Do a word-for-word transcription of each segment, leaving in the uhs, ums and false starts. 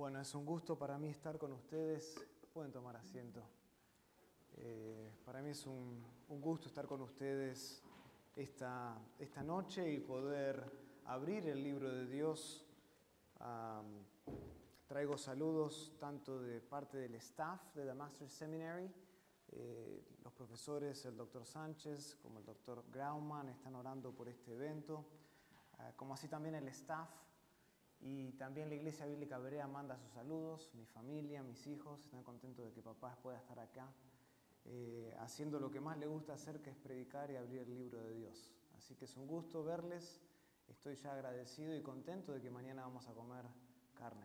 Bueno, es un gusto para mí estar con ustedes. Pueden tomar asiento. Eh, para mí es un, un gusto estar con ustedes esta, esta noche y poder abrir el libro de Dios. Um, traigo saludos tanto de parte del staff de The Master's Seminary. Eh, los profesores, el doctor Sánchez, como el doctor Grauman, están orando por este evento, uh, como así también el staff. Y también la Iglesia Bíblica Berea manda sus saludos, mi familia, mis hijos, están contentos de que papá pueda estar acá, eh, haciendo lo que más le gusta hacer, que es predicar y abrir el libro de Dios. Así que es un gusto verles, estoy ya agradecido y contento de que mañana vamos a comer carne.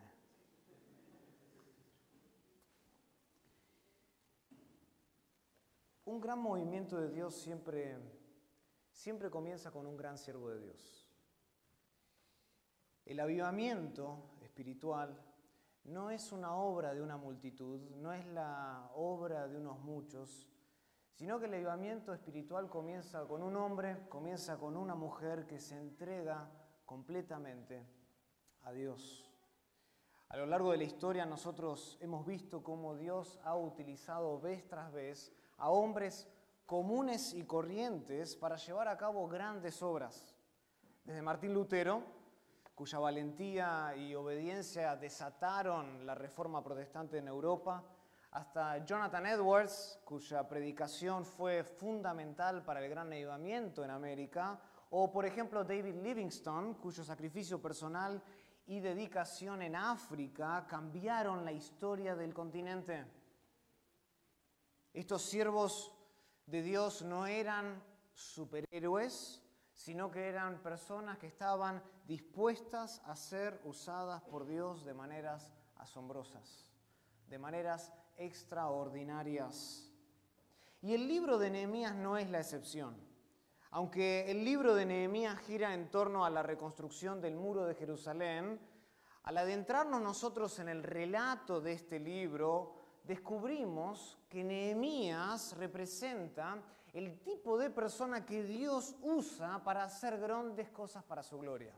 Un gran movimiento de Dios siempre, siempre comienza con un gran siervo de Dios. El avivamiento espiritual no es una obra de una multitud, no es la obra de unos muchos, sino que el avivamiento espiritual comienza con un hombre, comienza con una mujer que se entrega completamente a Dios. A lo largo de la historia nosotros hemos visto cómo Dios ha utilizado vez tras vez a hombres comunes y corrientes para llevar a cabo grandes obras. Desde Martín Lutero, cuya valentía y obediencia desataron la reforma protestante en Europa, hasta Jonathan Edwards, cuya predicación fue fundamental para el gran avivamiento en América, o por ejemplo David Livingstone, cuyo sacrificio personal y dedicación en África cambiaron la historia del continente. Estos siervos de Dios no eran superhéroes, sino que eran personas que estaban dispuestas a ser usadas por Dios de maneras asombrosas, de maneras extraordinarias. Y el libro de Nehemías no es la excepción. Aunque el libro de Nehemías gira en torno a la reconstrucción del muro de Jerusalén, al adentrarnos nosotros en el relato de este libro, descubrimos que Nehemías representa el tipo de persona que Dios usa para hacer grandes cosas para su gloria.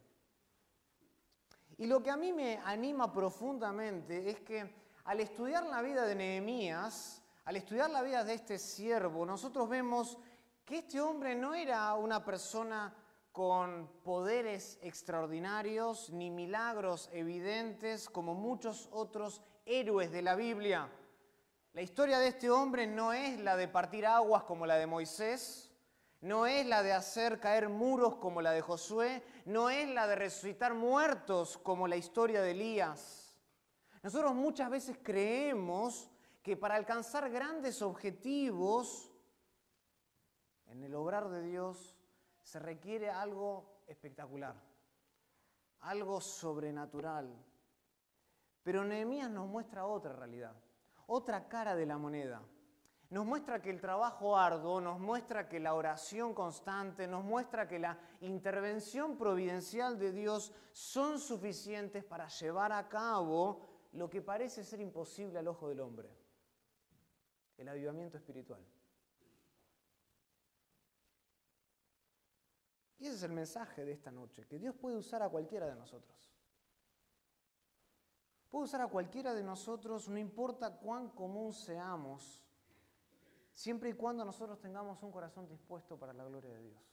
Y lo que a mí me anima profundamente es que al estudiar la vida de Nehemías, al estudiar la vida de este siervo, nosotros vemos que este hombre no era una persona con poderes extraordinarios ni milagros evidentes como muchos otros héroes de la Biblia. La historia de este hombre no es la de partir aguas como la de Moisés, no es la de hacer caer muros como la de Josué, no es la de resucitar muertos como la historia de Elías. Nosotros muchas veces creemos que para alcanzar grandes objetivos en el obrar de Dios se requiere algo espectacular, algo sobrenatural. Pero Nehemías nos muestra otra realidad. Otra cara de la moneda. Nos muestra que el trabajo arduo, nos muestra que la oración constante, nos muestra que la intervención providencial de Dios son suficientes para llevar a cabo lo que parece ser imposible al ojo del hombre. El avivamiento espiritual. Y ese es el mensaje de esta noche, que Dios puede usar a cualquiera de nosotros. Puede usar a cualquiera de nosotros, no importa cuán común seamos, siempre y cuando nosotros tengamos un corazón dispuesto para la gloria de Dios.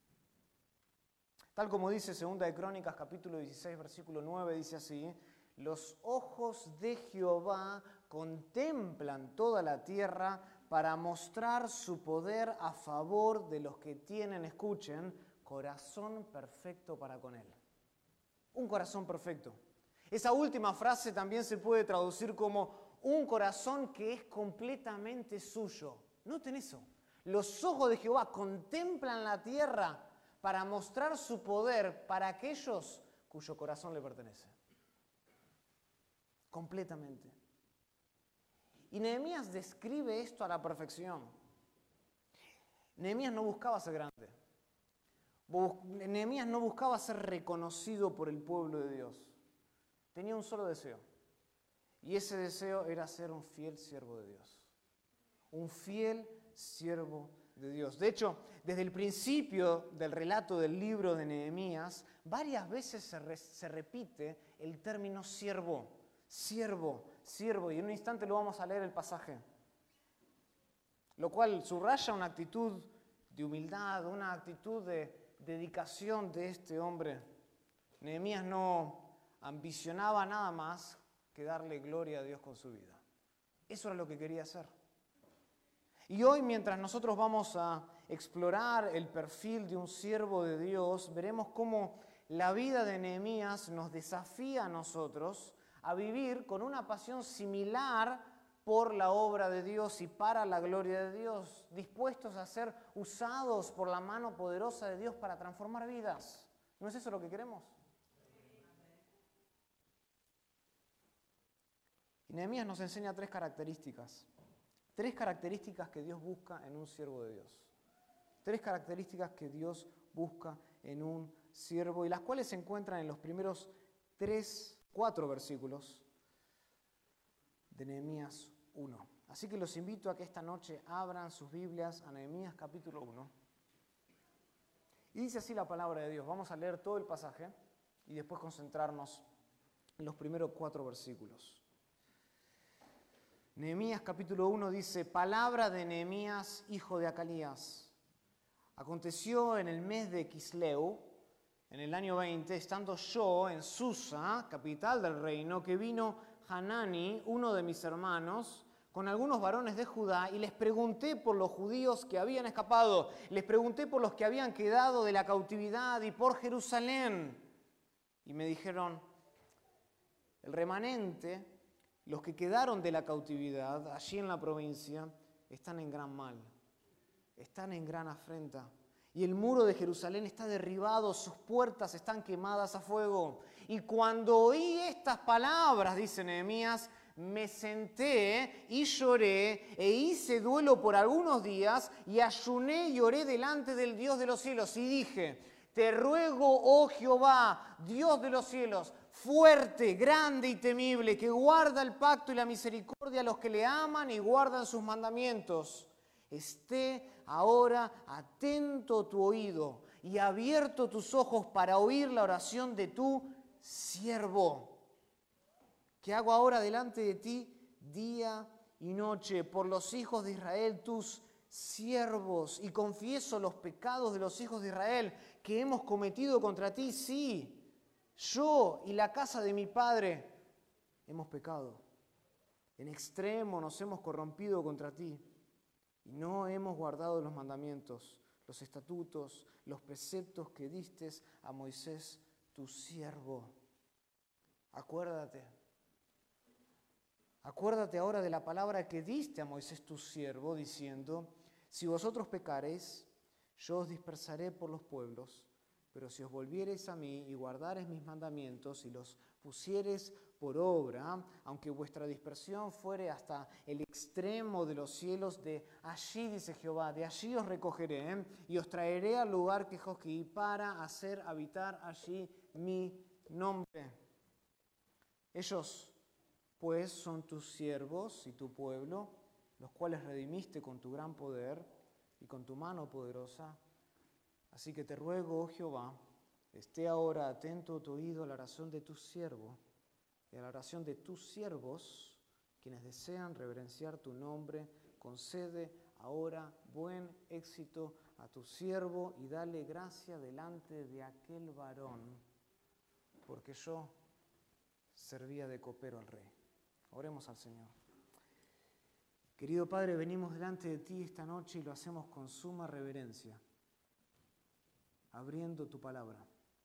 Tal como dice Segunda de Crónicas, capítulo dieciséis, versículo nueve, dice así: los ojos de Jehová contemplan toda la tierra para mostrar su poder a favor de los que tienen, escuchen, corazón perfecto para con él. Un corazón perfecto. Esa última frase también se puede traducir como un corazón que es completamente suyo. Noten eso. Los ojos de Jehová contemplan la tierra para mostrar su poder para aquellos cuyo corazón le pertenece. Completamente. Y Nehemías describe esto a la perfección. Nehemías no buscaba ser grande. Nehemías no buscaba ser reconocido por el pueblo de Dios. Tenía un solo deseo, y ese deseo era ser un fiel siervo de Dios. Un fiel siervo de Dios. De hecho, desde el principio del relato del libro de Nehemías, varias veces se, re, se repite el término siervo. Siervo, siervo. Y en un instante lo vamos a leer el pasaje. Lo cual subraya una actitud de humildad, una actitud de dedicación de este hombre. Nehemías no ambicionaba nada más que darle gloria a Dios con su vida. Eso era lo que quería hacer. Y hoy, mientras nosotros vamos a explorar el perfil de un siervo de Dios, veremos cómo la vida de Nehemías nos desafía a nosotros a vivir con una pasión similar por la obra de Dios y para la gloria de Dios, dispuestos a ser usados por la mano poderosa de Dios para transformar vidas. ¿No es eso lo que queremos? Y Nehemías nos enseña tres características. Tres características que Dios busca en un siervo de Dios. Tres características que Dios busca en un siervo y las cuales se encuentran en los primeros tres, cuatro versículos de Nehemías uno. Así que los invito a que esta noche abran sus Biblias a Nehemías capítulo uno. Y dice así la palabra de Dios. Vamos a leer todo el pasaje y después concentrarnos en los primeros cuatro versículos. Nehemías capítulo uno dice: palabra de Nehemías, hijo de Acalías. Aconteció en el mes de Quisleu, en el año veinte, estando yo en Susa, capital del reino, que vino Hanani, uno de mis hermanos, con algunos varones de Judá, y les pregunté por los judíos que habían escapado, les pregunté por los que habían quedado de la cautividad y por Jerusalén. Y me dijeron: el remanente, los que quedaron de la cautividad allí en la provincia, están en gran mal, están en gran afrenta. Y el muro de Jerusalén está derribado, sus puertas están quemadas a fuego. Y cuando oí estas palabras, dice Nehemías, me senté y lloré e hice duelo por algunos días y ayuné y oré delante del Dios de los cielos. Y dije: te ruego, oh Jehová, Dios de los cielos, fuerte, grande y temible, que guarda el pacto y la misericordia a los que le aman y guardan sus mandamientos. Esté ahora atento tu oído y abierto tus ojos para oír la oración de tu siervo, que hago ahora delante de ti día y noche por los hijos de Israel, tus siervos, y confieso los pecados de los hijos de Israel que hemos cometido contra ti. Sí, yo y la casa de mi padre hemos pecado. En extremo nos hemos corrompido contra ti. Y no hemos guardado los mandamientos, los estatutos, los preceptos que diste a Moisés, tu siervo. Acuérdate. Acuérdate ahora de la palabra que diste a Moisés, tu siervo, diciendo: si vosotros pecareis, yo os dispersaré por los pueblos, pero si os volviereis a mí y guardareis mis mandamientos y los pusiereis por obra, aunque vuestra dispersión fuere hasta el extremo de los cielos, de allí, dice Jehová, de allí os recogeré, ¿eh? y os traeré al lugar que escogí para hacer habitar allí mi nombre. Ellos, pues, son tus siervos y tu pueblo, los cuales redimiste con tu gran poder y con tu mano poderosa. Así que te ruego, oh Jehová, esté ahora atento tu oído a la oración de tu siervo y a la oración de tus siervos, quienes desean reverenciar tu nombre. Concede ahora buen éxito a tu siervo y dale gracia delante de aquel varón, porque yo servía de copero al rey. Oremos al Señor. Querido Padre, venimos delante de ti esta noche y lo hacemos con suma reverencia, abriendo tu palabra.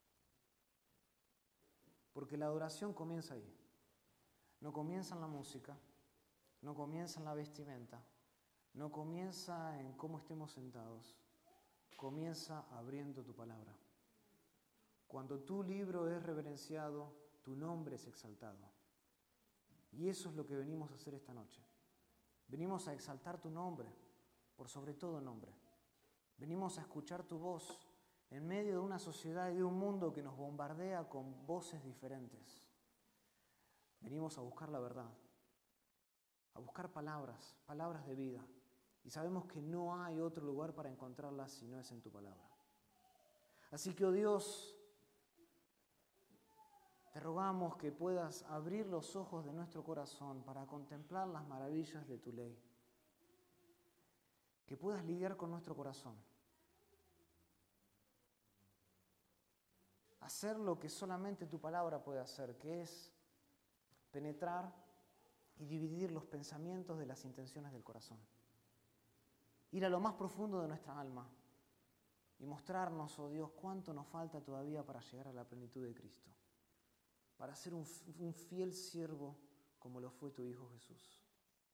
Porque la adoración comienza ahí. No comienza en la música, no comienza en la vestimenta, no comienza en cómo estemos sentados, comienza abriendo tu palabra. Cuando tu libro es reverenciado, tu nombre es exaltado. Y eso es lo que venimos a hacer esta noche. Venimos a exaltar tu nombre, por sobre todo nombre. Venimos a escuchar tu voz en medio de una sociedad y de un mundo que nos bombardea con voces diferentes. Venimos a buscar la verdad, a buscar palabras, palabras de vida. Y sabemos que no hay otro lugar para encontrarlas si no es en tu palabra. Así que, oh Dios, Te rogamos que puedas abrir los ojos de nuestro corazón para contemplar las maravillas de tu ley. Que puedas lidiar con nuestro corazón. Hacer lo que solamente tu palabra puede hacer, que es penetrar y dividir los pensamientos de las intenciones del corazón. Ir a lo más profundo de nuestra alma y mostrarnos, oh Dios, cuánto nos falta todavía para llegar a la plenitud de Cristo. Para ser un, un fiel siervo como lo fue tu Hijo Jesús.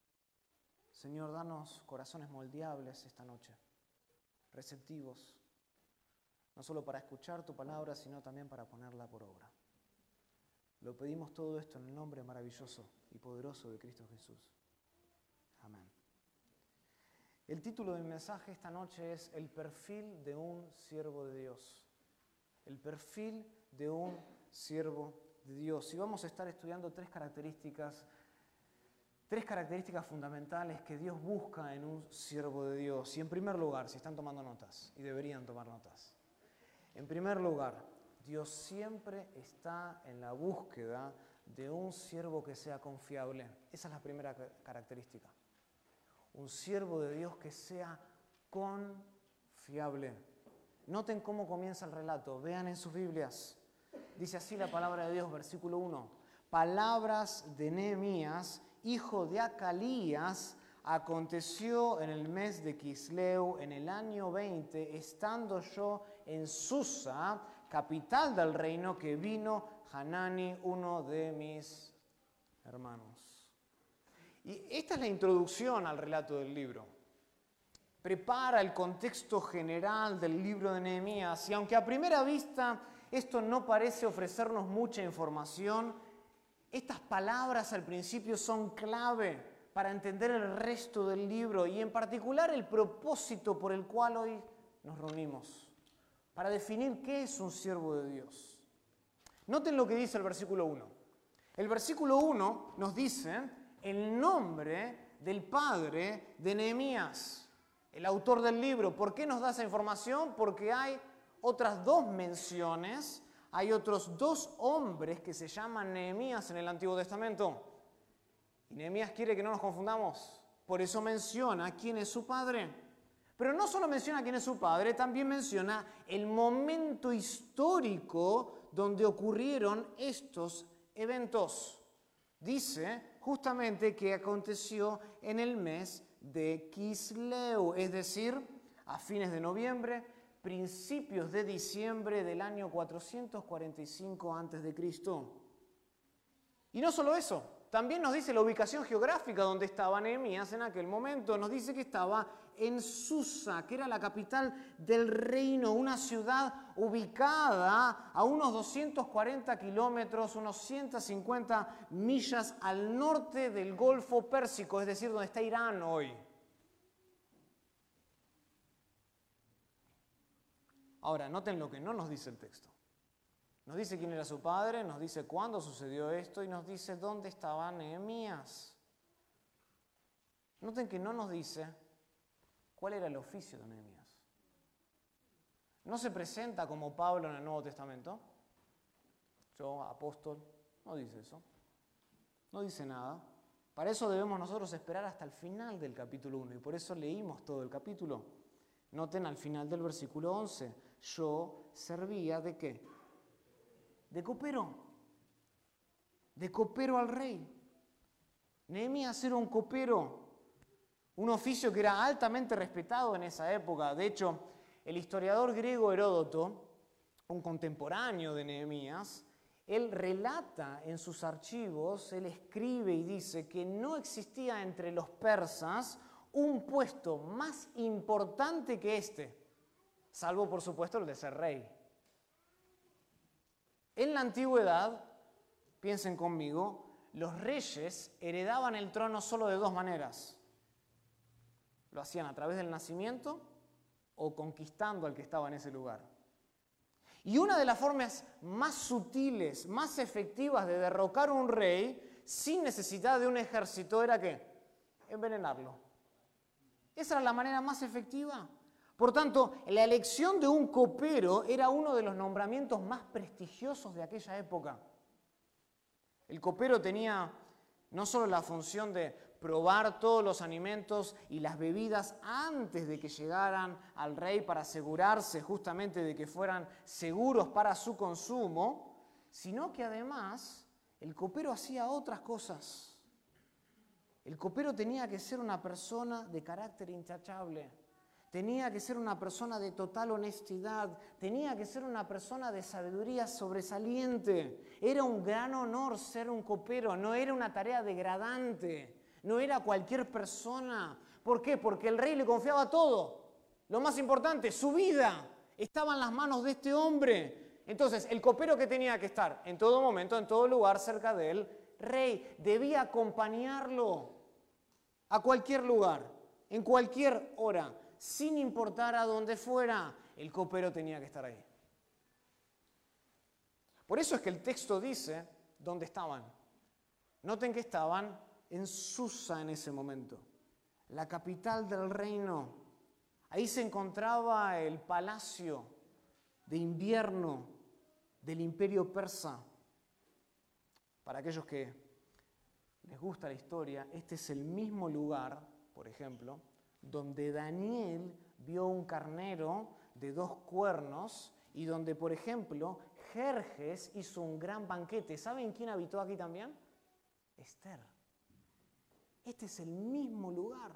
Señor, danos corazones moldeables esta noche, receptivos, no solo para escuchar tu palabra, sino también para ponerla por obra. Lo pedimos todo esto en el nombre maravilloso y poderoso de Cristo Jesús. Amén. El título de mi mensaje esta noche es El perfil de un siervo de Dios. El perfil de un siervo de Dios. Y vamos a estar estudiando tres características, tres características fundamentales que Dios busca en un siervo de Dios. Y en primer lugar, si están tomando notas, y deberían tomar notas, en primer lugar, Dios siempre está en la búsqueda de un siervo que sea confiable. Esa es la primera característica. Un siervo de Dios que sea confiable. Noten cómo comienza el relato. Vean en sus Biblias. Dice así la palabra de Dios, versículo uno. Palabras de Nehemías, hijo de Acalías, aconteció en el mes de Quisleu, en el año veinte, estando yo en Susa, capital del reino, que vino Hanani, uno de mis hermanos. Y esta es la introducción al relato del libro. Prepara el contexto general del libro de Nehemías, y aunque a primera vista esto no parece ofrecernos mucha información, estas palabras al principio son clave para entender el resto del libro y en particular el propósito por el cual hoy nos reunimos, para definir qué es un siervo de Dios. Noten lo que dice el versículo uno. El versículo uno nos dice el nombre del padre de Nehemías, el autor del libro. ¿Por qué nos da esa información? Porque hay otras dos menciones, hay otros dos hombres que se llaman Nehemías en el Antiguo Testamento. Y Nehemías quiere que no nos confundamos, por eso menciona quién es su padre. Pero no solo menciona quién es su padre, también menciona el momento histórico donde ocurrieron estos eventos. Dice justamente que aconteció en el mes de Quisleu, es decir, a fines de noviembre, principios de diciembre del año cuatrocientos cuarenta y cinco antes de Cristo. Y no solo eso. También nos dice la ubicación geográfica donde estaba Nehemías en aquel momento. Nos dice que estaba en Susa, que era la capital del reino, una ciudad ubicada a unos doscientos cuarenta kilómetros, unos ciento cincuenta millas al norte del Golfo Pérsico, es decir, donde está Irán hoy. Ahora, noten lo que no nos dice el texto. Nos dice quién era su padre, nos dice cuándo sucedió esto y nos dice dónde estaba Nehemías. Noten que no nos dice cuál era el oficio de Nehemías. No se presenta como Pablo en el Nuevo Testamento. Yo, apóstol, no dice eso. No dice nada. Para eso debemos nosotros esperar hasta el final del capítulo uno y por eso leímos todo el capítulo. Noten al final del versículo once. Yo servía ¿de qué? De copero, de copero al rey. Nehemías era un copero, un oficio que era altamente respetado en esa época. De hecho, el historiador griego Heródoto, un contemporáneo de Nehemías, él relata en sus archivos, él escribe y dice que no existía entre los persas un puesto más importante que este, salvo por supuesto el de ser rey. En la antigüedad, piensen conmigo, los reyes heredaban el trono solo de dos maneras. Lo hacían a través del nacimiento o conquistando al que estaba en ese lugar. Y una de las formas más sutiles, más efectivas de derrocar a un rey sin necesidad de un ejército era ¿qué? Envenenarlo. Esa era la manera más efectiva. Por tanto, la elección de un copero era uno de los nombramientos más prestigiosos de aquella época. El copero tenía no solo la función de probar todos los alimentos y las bebidas antes de que llegaran al rey para asegurarse justamente de que fueran seguros para su consumo, sino que además el copero hacía otras cosas. El copero tenía que ser una persona de carácter intachable, tenía que ser una persona de total honestidad, tenía que ser una persona de sabiduría sobresaliente. Era un gran honor ser un copero, no era una tarea degradante, no era cualquier persona. ¿Por qué? Porque el rey le confiaba todo. Lo más importante, su vida, estaba en las manos de este hombre. Entonces, el copero que tenía que estar en todo momento, en todo lugar, cerca del rey, debía acompañarlo a cualquier lugar, en cualquier hora, sin importar a dónde fuera, el copero tenía que estar ahí. Por eso es que el texto dice dónde estaban. Noten que estaban en Susa en ese momento, la capital del reino. Ahí se encontraba el palacio de invierno del imperio persa. Para aquellos que les gusta la historia, este es el mismo lugar, por ejemplo, donde Daniel vio un carnero de dos cuernos y donde, por ejemplo, Jerjes hizo un gran banquete. ¿Saben quién habitó aquí también? Esther. Este es el mismo lugar.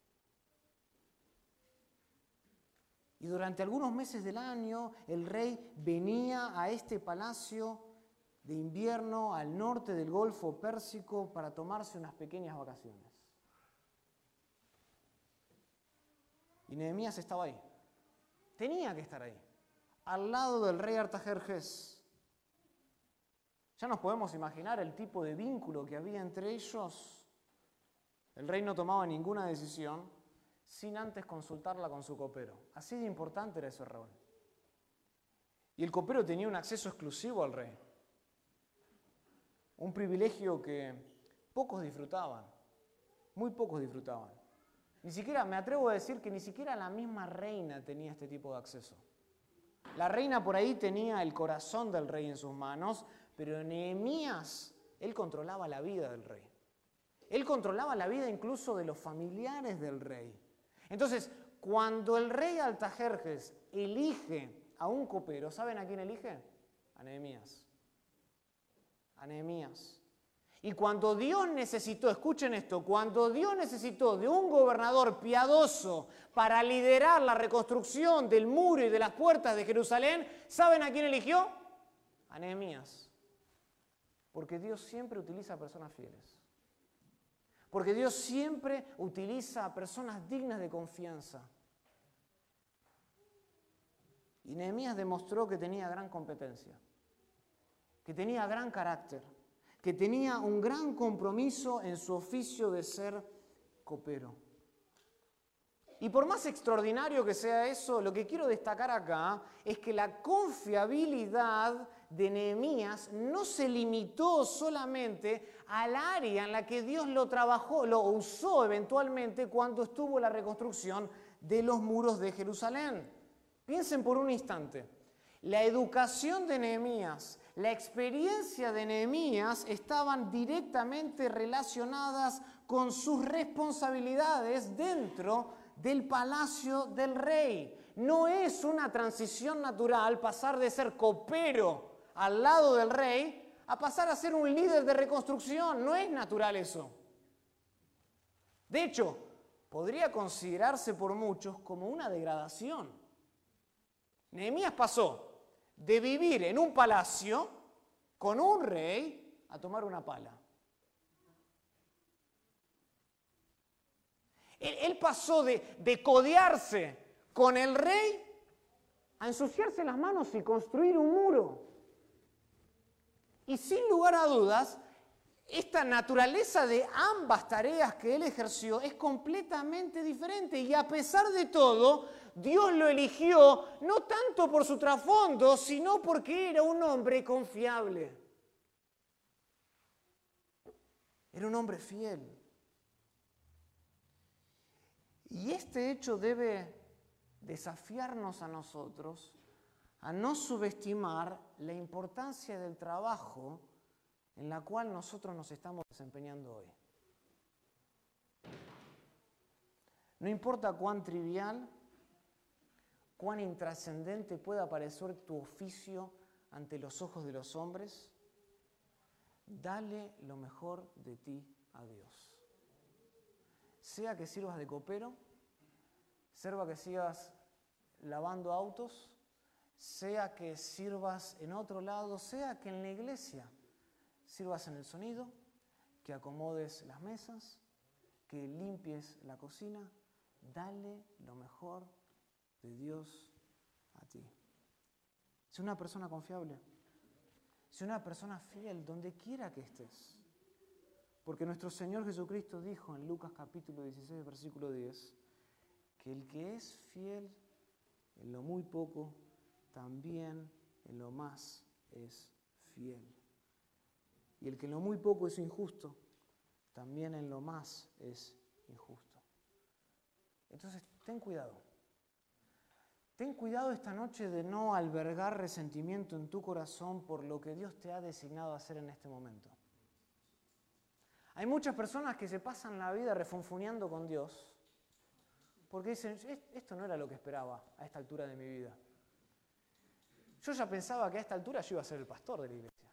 Y durante algunos meses del año, el rey venía a este palacio de invierno al norte del Golfo Pérsico para tomarse unas pequeñas vacaciones. Y Nehemías estaba ahí. Tenía que estar ahí, al lado del rey Artajerjes. Ya nos podemos imaginar el tipo de vínculo que había entre ellos. El rey no tomaba ninguna decisión sin antes consultarla con su copero. Así de importante era ese rol. Y el copero tenía un acceso exclusivo al rey. Un privilegio que pocos disfrutaban, muy pocos disfrutaban. Ni siquiera, me atrevo a decir que ni siquiera la misma reina tenía este tipo de acceso. La reina por ahí tenía el corazón del rey en sus manos, pero Nehemías, él controlaba la vida del rey. Él controlaba la vida incluso de los familiares del rey. Entonces, cuando el rey Artajerjes elige a un copero, ¿saben a quién elige? A Nehemías. A Nehemías. Y cuando Dios necesitó, escuchen esto, cuando Dios necesitó de un gobernador piadoso para liderar la reconstrucción del muro y de las puertas de Jerusalén, ¿saben a quién eligió? A Nehemías. Porque Dios siempre utiliza a personas fieles. Porque Dios siempre utiliza a personas dignas de confianza. Y Nehemías demostró que tenía gran competencia, que tenía gran carácter, que tenía un gran compromiso en su oficio de ser copero. Y por más extraordinario que sea eso, lo que quiero destacar acá es que la confiabilidad de Nehemías no se limitó solamente al área en la que Dios lo trabajó, lo usó eventualmente cuando estuvo la reconstrucción de los muros de Jerusalén. Piensen por un instante, la educación de Nehemías, la experiencia de Nehemías estaban directamente relacionadas con sus responsabilidades dentro del palacio del rey. No es una transición natural pasar de ser copero al lado del rey a pasar a ser un líder de reconstrucción. No es natural eso. De hecho, podría considerarse por muchos como una degradación. Nehemías pasó de vivir en un palacio con un rey a tomar una pala. Él, él pasó de, de codearse con el rey a ensuciarse las manos y construir un muro. Y sin lugar a dudas, esta naturaleza de ambas tareas que él ejerció es completamente diferente. Y a pesar de todo, Dios lo eligió no tanto por su trasfondo, sino porque era un hombre confiable. Era un hombre fiel. Y este hecho debe desafiarnos a nosotros a no subestimar la importancia del trabajo en la cual nosotros nos estamos desempeñando hoy. No importa cuán trivial, cuán intrascendente pueda parecer tu oficio ante los ojos de los hombres, dale lo mejor de ti a Dios. Sea que sirvas de copero, sea que sigas lavando autos, sea que sirvas en otro lado, sea que en la iglesia sirvas en el sonido, que acomodes las mesas, que limpies la cocina, dale lo mejor de Dios a ti. Sé una persona confiable, sé una persona fiel donde quiera que estés. Porque nuestro Señor Jesucristo dijo en Lucas capítulo dieciséis, versículo diez, que el que es fiel en lo muy poco, también en lo más es fiel. Y el que en lo muy poco es injusto, también en lo más es injusto. Entonces, ten cuidado. Ten cuidado esta noche de no albergar resentimiento en tu corazón por lo que Dios te ha designado a hacer en este momento. Hay muchas personas que se pasan la vida refunfuneando con Dios porque dicen, esto no era lo que esperaba a esta altura de mi vida. Yo ya pensaba que a esta altura yo iba a ser el pastor de la iglesia.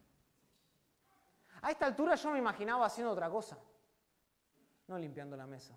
A esta altura yo me imaginaba haciendo otra cosa, no limpiando la mesa.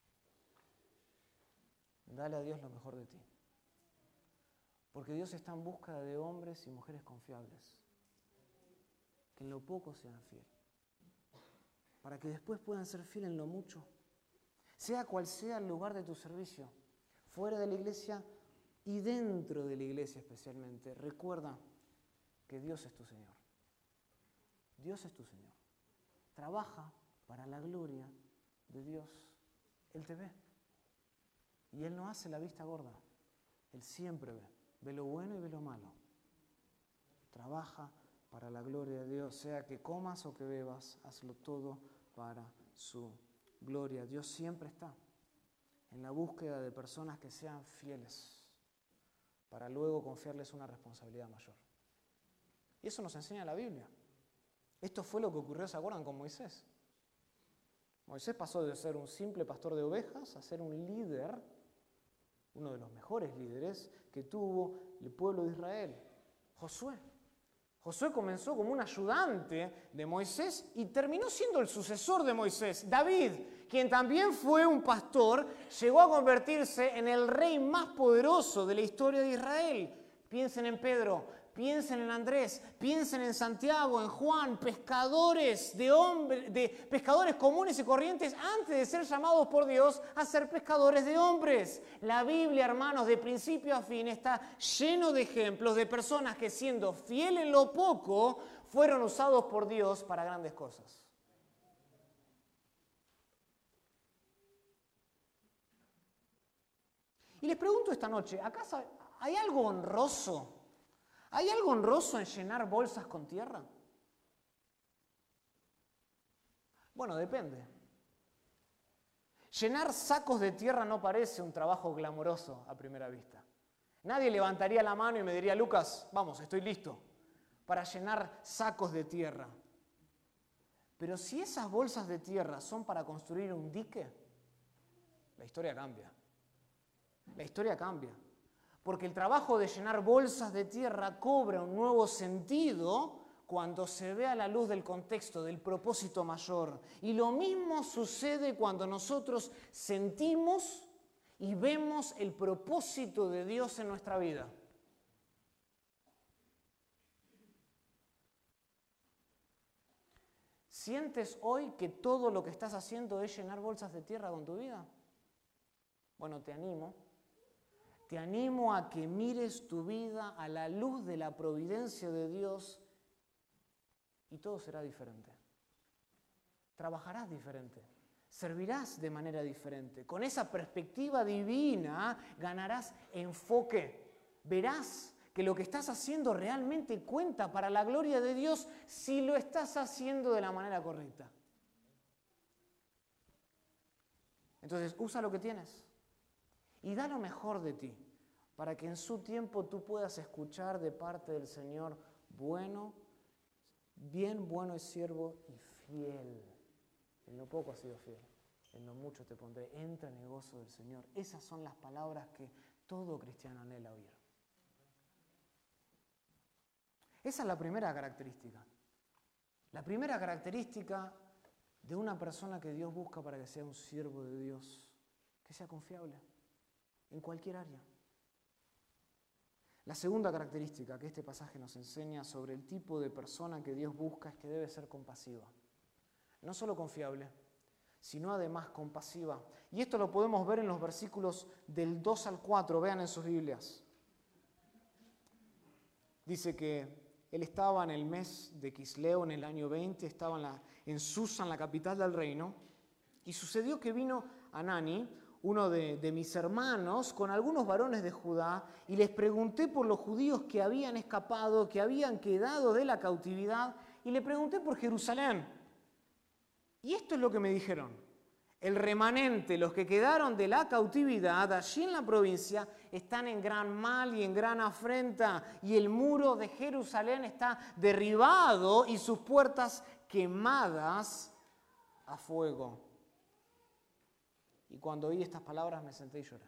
Dale a Dios lo mejor de ti. Porque Dios está en busca de hombres y mujeres confiables, que en lo poco sean fieles, para que después puedan ser fieles en lo mucho. Sea cual sea el lugar de tu servicio, fuera de la iglesia y dentro de la iglesia especialmente, recuerda que Dios es tu Señor. Dios es tu Señor. Trabaja para la gloria de Dios. Él te ve. Y Él no hace la vista gorda. Él siempre ve. Ve lo bueno y ve lo malo. Trabaja para la gloria de Dios. Sea que comas o que bebas, hazlo todo para su gloria. Dios siempre está en la búsqueda de personas que sean fieles para luego confiarles una responsabilidad mayor. Y eso nos enseña la Biblia. Esto fue lo que ocurrió, ¿se acuerdan? Con Moisés. Moisés pasó de ser un simple pastor de ovejas a ser un líder, uno de los mejores líderes que tuvo el pueblo de Israel, Josué. Josué comenzó como un ayudante de Moisés y terminó siendo el sucesor de Moisés. David, quien también fue un pastor, llegó a convertirse en el rey más poderoso de la historia de Israel. Piensen en Pedro, piensen en Andrés, piensen en Santiago, en Juan, pescadores de hombres, de pescadores comunes y corrientes antes de ser llamados por Dios a ser pescadores de hombres. La Biblia, hermanos, de principio a fin está lleno de ejemplos de personas que siendo fieles en lo poco fueron usados por Dios para grandes cosas. Y les pregunto esta noche, ¿acaso hay algo honroso? ¿Hay algo honroso en llenar bolsas con tierra? Bueno, depende. Llenar sacos de tierra no parece un trabajo glamoroso a primera vista. Nadie levantaría la mano y me diría, Lucas, vamos, estoy listo para llenar sacos de tierra. Pero si esas bolsas de tierra son para construir un dique, la historia cambia. La historia cambia. Porque el trabajo de llenar bolsas de tierra cobra un nuevo sentido cuando se ve a la luz del contexto, del propósito mayor. Y lo mismo sucede cuando nosotros sentimos y vemos el propósito de Dios en nuestra vida. ¿Sientes hoy que todo lo que estás haciendo es llenar bolsas de tierra con tu vida? Bueno, te animo. Te animo a que mires tu vida a la luz de la providencia de Dios y todo será diferente. Trabajarás diferente, servirás de manera diferente. Con esa perspectiva divina ganarás enfoque. Verás que lo que estás haciendo realmente cuenta para la gloria de Dios si lo estás haciendo de la manera correcta. Entonces, usa lo que tienes. Y da lo mejor de ti, para que en su tiempo tú puedas escuchar de parte del Señor, bueno Bien bueno es siervo y fiel. En lo poco has sido fiel, en lo mucho te pondré. Entra en el gozo del Señor. Esas son las palabras que todo cristiano anhela oír. Esa es la primera característica. La primera característica de una persona que Dios busca para que sea un siervo de Dios, que sea confiable en cualquier área. La segunda característica que este pasaje nos enseña sobre el tipo de persona que Dios busca es que debe ser compasiva. No solo confiable, sino además compasiva. Y esto lo podemos ver en los versículos del dos al cuatro, vean en sus Biblias. Dice que él estaba en el mes de Quisleo, en el año veinte, estaba en, la, en Susa, en la capital del reino, y sucedió que vino Anani, uno de, de mis hermanos, con algunos varones de Judá, y les pregunté por los judíos que habían escapado, que habían quedado de la cautividad, y le pregunté por Jerusalén. Y esto es lo que me dijeron. El remanente, los que quedaron de la cautividad allí en la provincia, están en gran mal y en gran afrenta, y el muro de Jerusalén está derribado y sus puertas quemadas a fuego. Y cuando oí estas palabras me senté y lloré.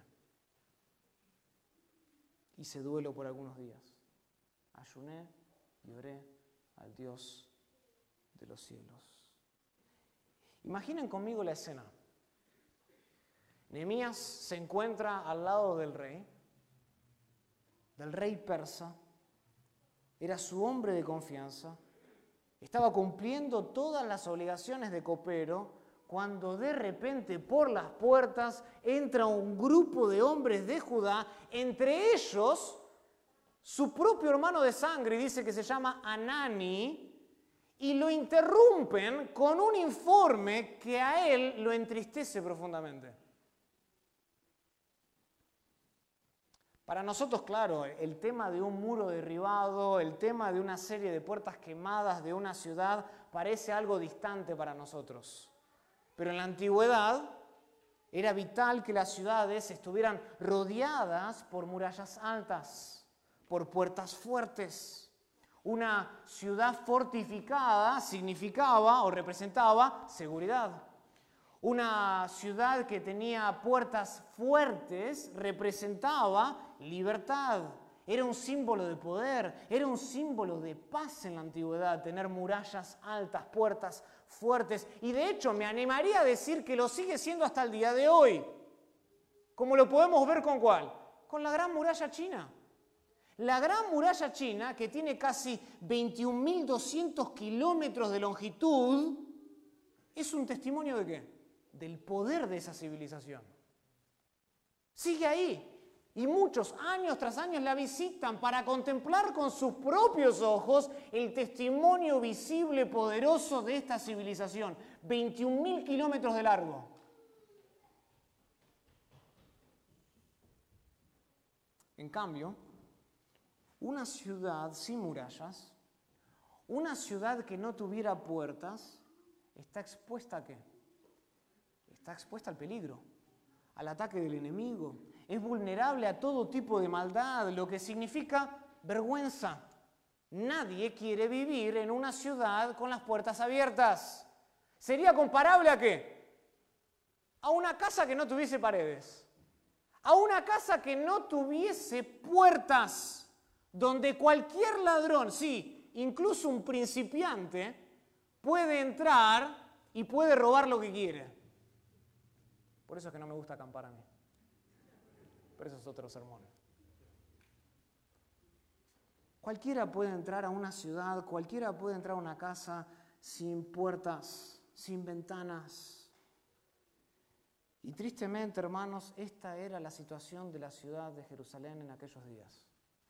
Hice duelo por algunos días. Ayuné y oré al Dios de los cielos. Imaginen conmigo la escena. Nehemías se encuentra al lado del rey, del rey persa. Era su hombre de confianza. Estaba cumpliendo todas las obligaciones de copero, cuando de repente por las puertas entra un grupo de hombres de Judá, entre ellos su propio hermano de sangre, dice que se llama Anani, y lo interrumpen con un informe que a él lo entristece profundamente. Para nosotros, claro, el tema de un muro derribado, el tema de una serie de puertas quemadas de una ciudad parece algo distante para nosotros. Pero en la antigüedad era vital que las ciudades estuvieran rodeadas por murallas altas, por puertas fuertes. Una ciudad fortificada significaba o representaba seguridad. Una ciudad que tenía puertas fuertes representaba libertad. Era un símbolo de poder, era un símbolo de paz en la antigüedad, tener murallas altas, puertas fuertes. Y de hecho me animaría a decir que lo sigue siendo hasta el día de hoy. Como lo podemos ver con ¿cuál? Con la Gran Muralla China. La Gran Muralla China, que tiene casi veintiún mil doscientos kilómetros de longitud, es un testimonio ¿de qué? Del poder de esa civilización. Sigue ahí. Y muchos años tras años la visitan para contemplar con sus propios ojos el testimonio visible poderoso de esta civilización. veintiún mil kilómetros de largo. En cambio, una ciudad sin murallas, una ciudad que no tuviera puertas, está expuesta ¿a qué? Está expuesta al peligro, al ataque del enemigo. Es vulnerable a todo tipo de maldad, lo que significa vergüenza. Nadie quiere vivir en una ciudad con las puertas abiertas. ¿Sería comparable a qué? A una casa que no tuviese paredes. A una casa que no tuviese puertas, donde cualquier ladrón, sí, incluso un principiante, puede entrar y puede robar lo que quiere. Por eso es que no me gusta acampar a mí. Pero eso es otro sermón. Cualquiera puede entrar a una ciudad, cualquiera puede entrar a una casa sin puertas, sin ventanas. Y tristemente, hermanos, esta era la situación de la ciudad de Jerusalén en aquellos días.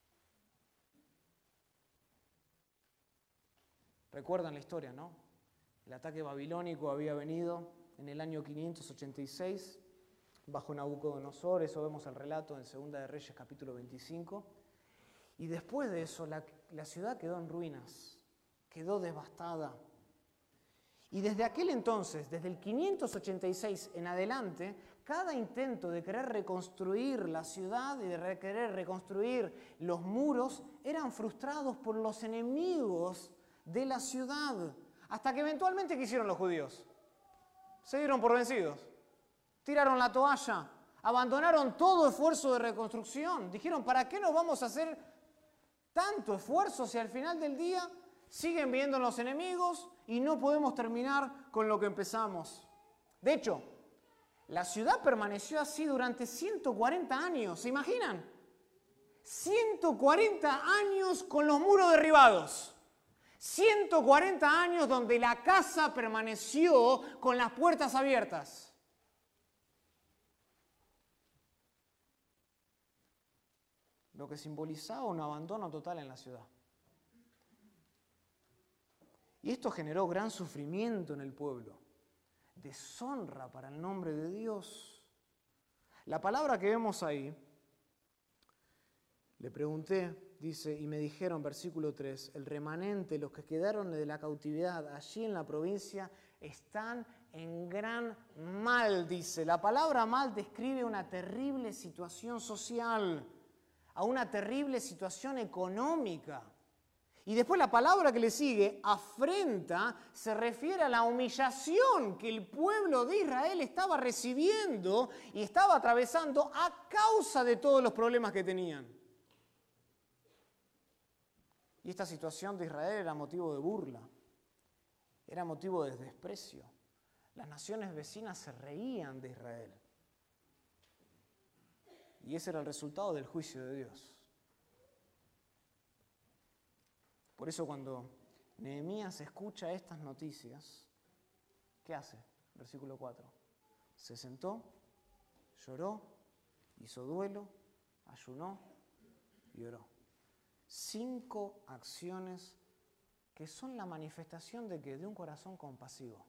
Recuerdan la historia, ¿no? El ataque babilónico había venido en el año quinientos ochenta y seis, bajo Nabucodonosor, eso vemos el relato en Segunda de Reyes capítulo veinticinco, y después de eso la, la ciudad quedó en ruinas, quedó devastada. Y desde aquel entonces, desde el quinientos ochenta y seis en adelante, cada intento de querer reconstruir la ciudad y de querer reconstruir los muros eran frustrados por los enemigos de la ciudad. Hasta que eventualmente, ¿qué hicieron los judíos? Se dieron por vencidos. Tiraron la toalla. Abandonaron todo esfuerzo de reconstrucción. Dijeron, ¿para qué nos vamos a hacer tanto esfuerzo si al final del día siguen viendo los enemigos y no podemos terminar con lo que empezamos? De hecho, la ciudad permaneció así durante ciento cuarenta años. ¿Se imaginan? ciento cuarenta años con los muros derribados. ciento cuarenta años donde la casa permaneció con las puertas abiertas. Lo que simbolizaba un abandono total en la ciudad. Y esto generó gran sufrimiento en el pueblo, deshonra para el nombre de Dios. La palabra que vemos ahí, le pregunté, dice, y me dijeron, versículo tres, el remanente, los que quedaron de la cautividad allí en la provincia, están en gran mal, dice. La palabra mal describe una terrible situación social, a una terrible situación económica. Y después la palabra que le sigue, afrenta, se refiere a la humillación que el pueblo de Israel estaba recibiendo y estaba atravesando a causa de todos los problemas que tenían. Y esta situación de Israel era motivo de burla, era motivo de desprecio. Las naciones vecinas se reían de Israel. Y ese era el resultado del juicio de Dios. Por eso cuando Nehemías escucha estas noticias, ¿qué hace? Versículo cuatro. Se sentó, lloró, hizo duelo, ayunó y oró. Cinco acciones que son la manifestación de que de un corazón compasivo.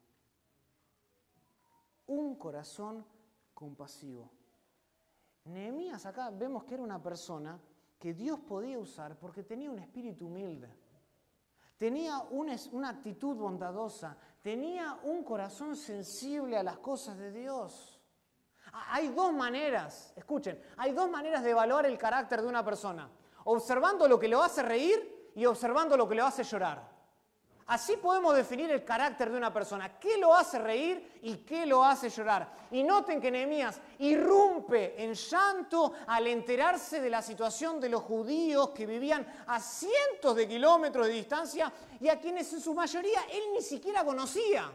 Un corazón compasivo. Nehemías acá vemos que era una persona que Dios podía usar porque tenía un espíritu humilde. Tenía una, una actitud bondadosa, tenía un corazón sensible a las cosas de Dios. Hay dos maneras, escuchen, hay dos maneras de evaluar el carácter de una persona. Observando lo que lo hace reír y observando lo que lo hace llorar. Así podemos definir el carácter de una persona. ¿Qué lo hace reír y qué lo hace llorar? Y noten que Nehemías irrumpe en llanto al enterarse de la situación de los judíos que vivían a cientos de kilómetros de distancia y a quienes en su mayoría él ni siquiera conocía.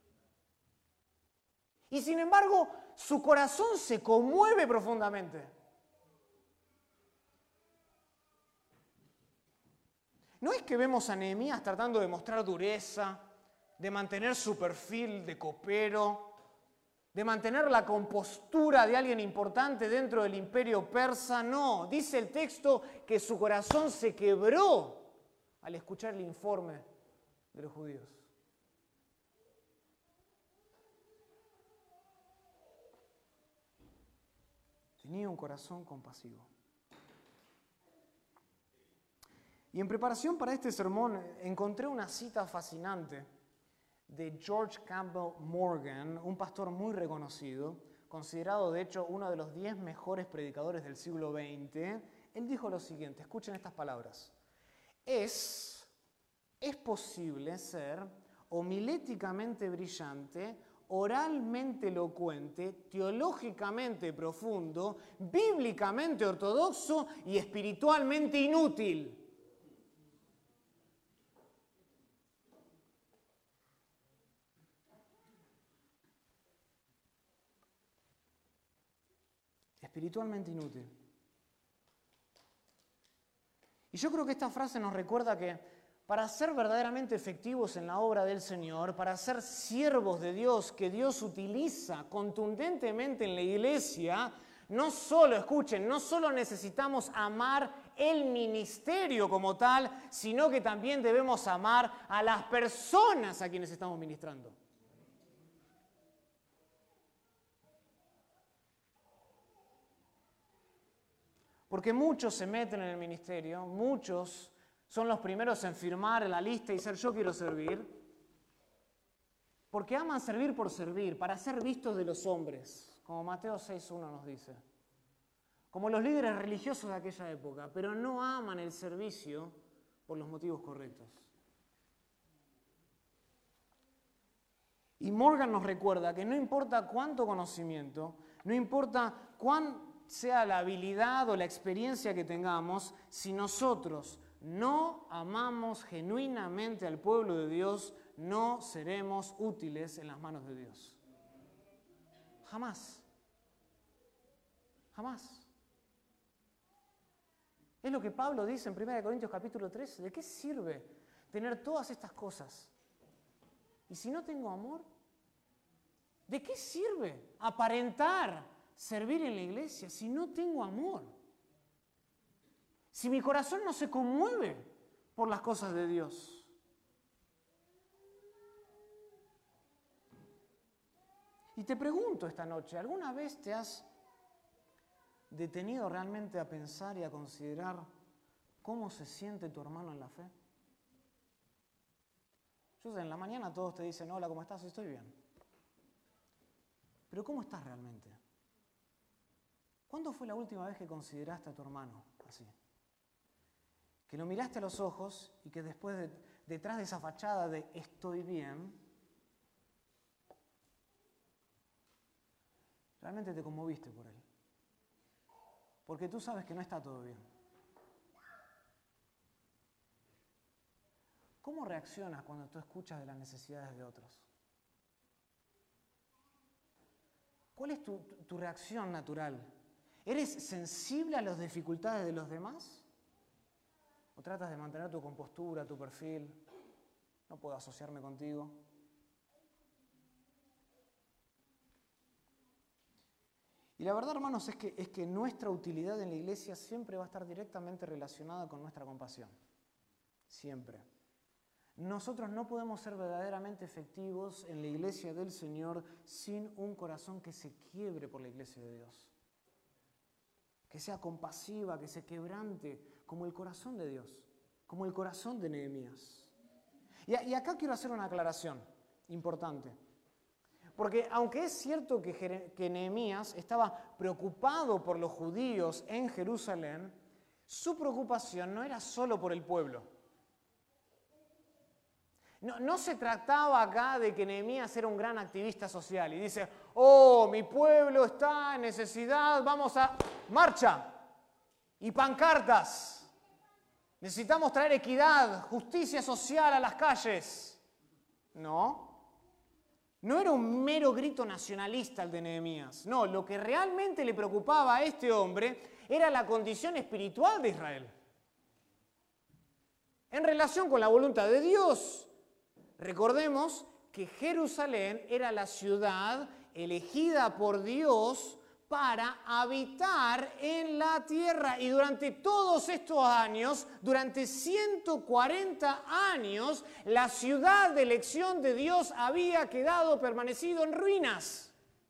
Y sin embargo, su corazón se conmueve profundamente. No es que vemos a Nehemías tratando de mostrar dureza, de mantener su perfil de copero, de mantener la compostura de alguien importante dentro del imperio persa. No, dice el texto que su corazón se quebró al escuchar el informe de los judíos. Tenía un corazón compasivo. Y en preparación para este sermón encontré una cita fascinante de George Campbell Morgan, un pastor muy reconocido, considerado de hecho uno de los diez mejores predicadores del siglo veinte. Él dijo lo siguiente, escuchen estas palabras. Es, es posible ser homiléticamente brillante, oralmente elocuente, teológicamente profundo, bíblicamente ortodoxo y espiritualmente inútil. Espiritualmente inútil. Y yo creo que esta frase nos recuerda que para ser verdaderamente efectivos en la obra del Señor, para ser siervos de Dios que Dios utiliza contundentemente en la iglesia, no solo, escuchen, no solo necesitamos amar el ministerio como tal, sino que también debemos amar a las personas a quienes estamos ministrando. Porque muchos se meten en el ministerio, muchos son los primeros en firmar en la lista y ser yo quiero servir, porque aman servir por servir, para ser vistos de los hombres, como Mateo seis uno nos dice, como los líderes religiosos de aquella época, pero no aman el servicio por los motivos correctos. Y Morgan nos recuerda que no importa cuánto conocimiento, no importa cuán sea la habilidad o la experiencia que tengamos, si nosotros no amamos genuinamente al pueblo de Dios, no seremos útiles en las manos de Dios. Jamás. Jamás. Es lo que Pablo dice en primera de Corintios capítulo trece. ¿De qué sirve tener todas estas cosas? Y si no tengo amor, ¿de qué sirve aparentar servir en la iglesia si no tengo amor? Si mi corazón no se conmueve por las cosas de Dios. Y te pregunto esta noche, ¿alguna vez te has detenido realmente a pensar y a considerar cómo se siente tu hermano en la fe? Yo sé, en la mañana todos te dicen, hola, ¿cómo estás? Estoy bien. Pero ¿cómo estás realmente? ¿Cuándo fue la última vez que consideraste a tu hermano así? Que lo miraste a los ojos y que después, de, detrás de esa fachada de estoy bien, realmente te conmoviste por él. Porque tú sabes que no está todo bien. ¿Cómo reaccionas cuando tú escuchas de las necesidades de otros? ¿Cuál es tu, tu, tu reacción natural? ¿Eres sensible a las dificultades de los demás? ¿O tratas de mantener tu compostura, tu perfil? No puedo asociarme contigo. Y la verdad, hermanos, es que, es que nuestra utilidad en la iglesia siempre va a estar directamente relacionada con nuestra compasión. Siempre. Nosotros no podemos ser verdaderamente efectivos en la iglesia del Señor sin un corazón que se quiebre por la iglesia de Dios. Que sea compasiva, que se quebrante, como el corazón de Dios, como el corazón de Nehemías. Y, y acá quiero hacer una aclaración importante. Porque aunque es cierto que, que Nehemías estaba preocupado por los judíos en Jerusalén, su preocupación no era solo por el pueblo. No, no se trataba acá de que Nehemías era un gran activista social y dice, oh, mi pueblo está en necesidad, vamos a marcha y pancartas. Necesitamos traer equidad, justicia social a las calles. No. No era un mero grito nacionalista el de Nehemías. No, lo que realmente le preocupaba a este hombre era la condición espiritual de Israel. En relación con la voluntad de Dios. Recordemos que Jerusalén era la ciudad elegida por Dios para habitar en la tierra. Y durante todos estos años, durante ciento cuarenta años, la ciudad de elección de Dios había quedado permanecido en ruinas.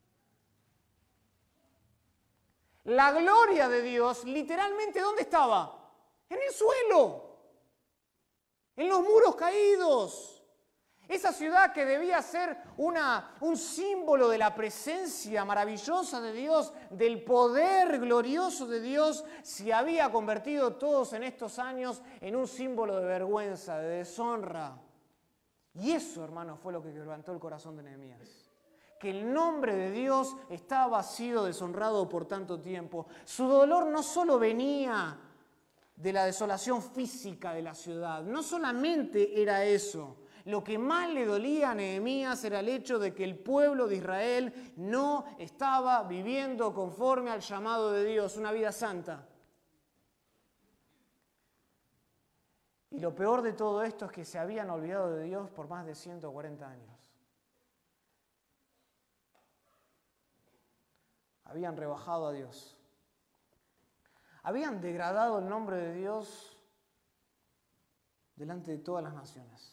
La gloria de Dios, literalmente, ¿dónde estaba? En el suelo, en los muros caídos. Esa ciudad que debía ser una, un símbolo de la presencia maravillosa de Dios, del poder glorioso de Dios, se había convertido todos en estos años en un símbolo de vergüenza, de deshonra. Y eso, hermanos, fue lo que quebrantó el corazón de Nehemías. Que el nombre de Dios estaba sido deshonrado por tanto tiempo. Su dolor no solo venía de la desolación física de la ciudad, no solamente era eso. Lo que más le dolía a Nehemías era el hecho de que el pueblo de Israel no estaba viviendo conforme al llamado de Dios, una vida santa. Y lo peor de todo esto es que se habían olvidado de Dios por más de ciento cuarenta años. Habían rebajado a Dios. Habían degradado el nombre de Dios delante de todas las naciones.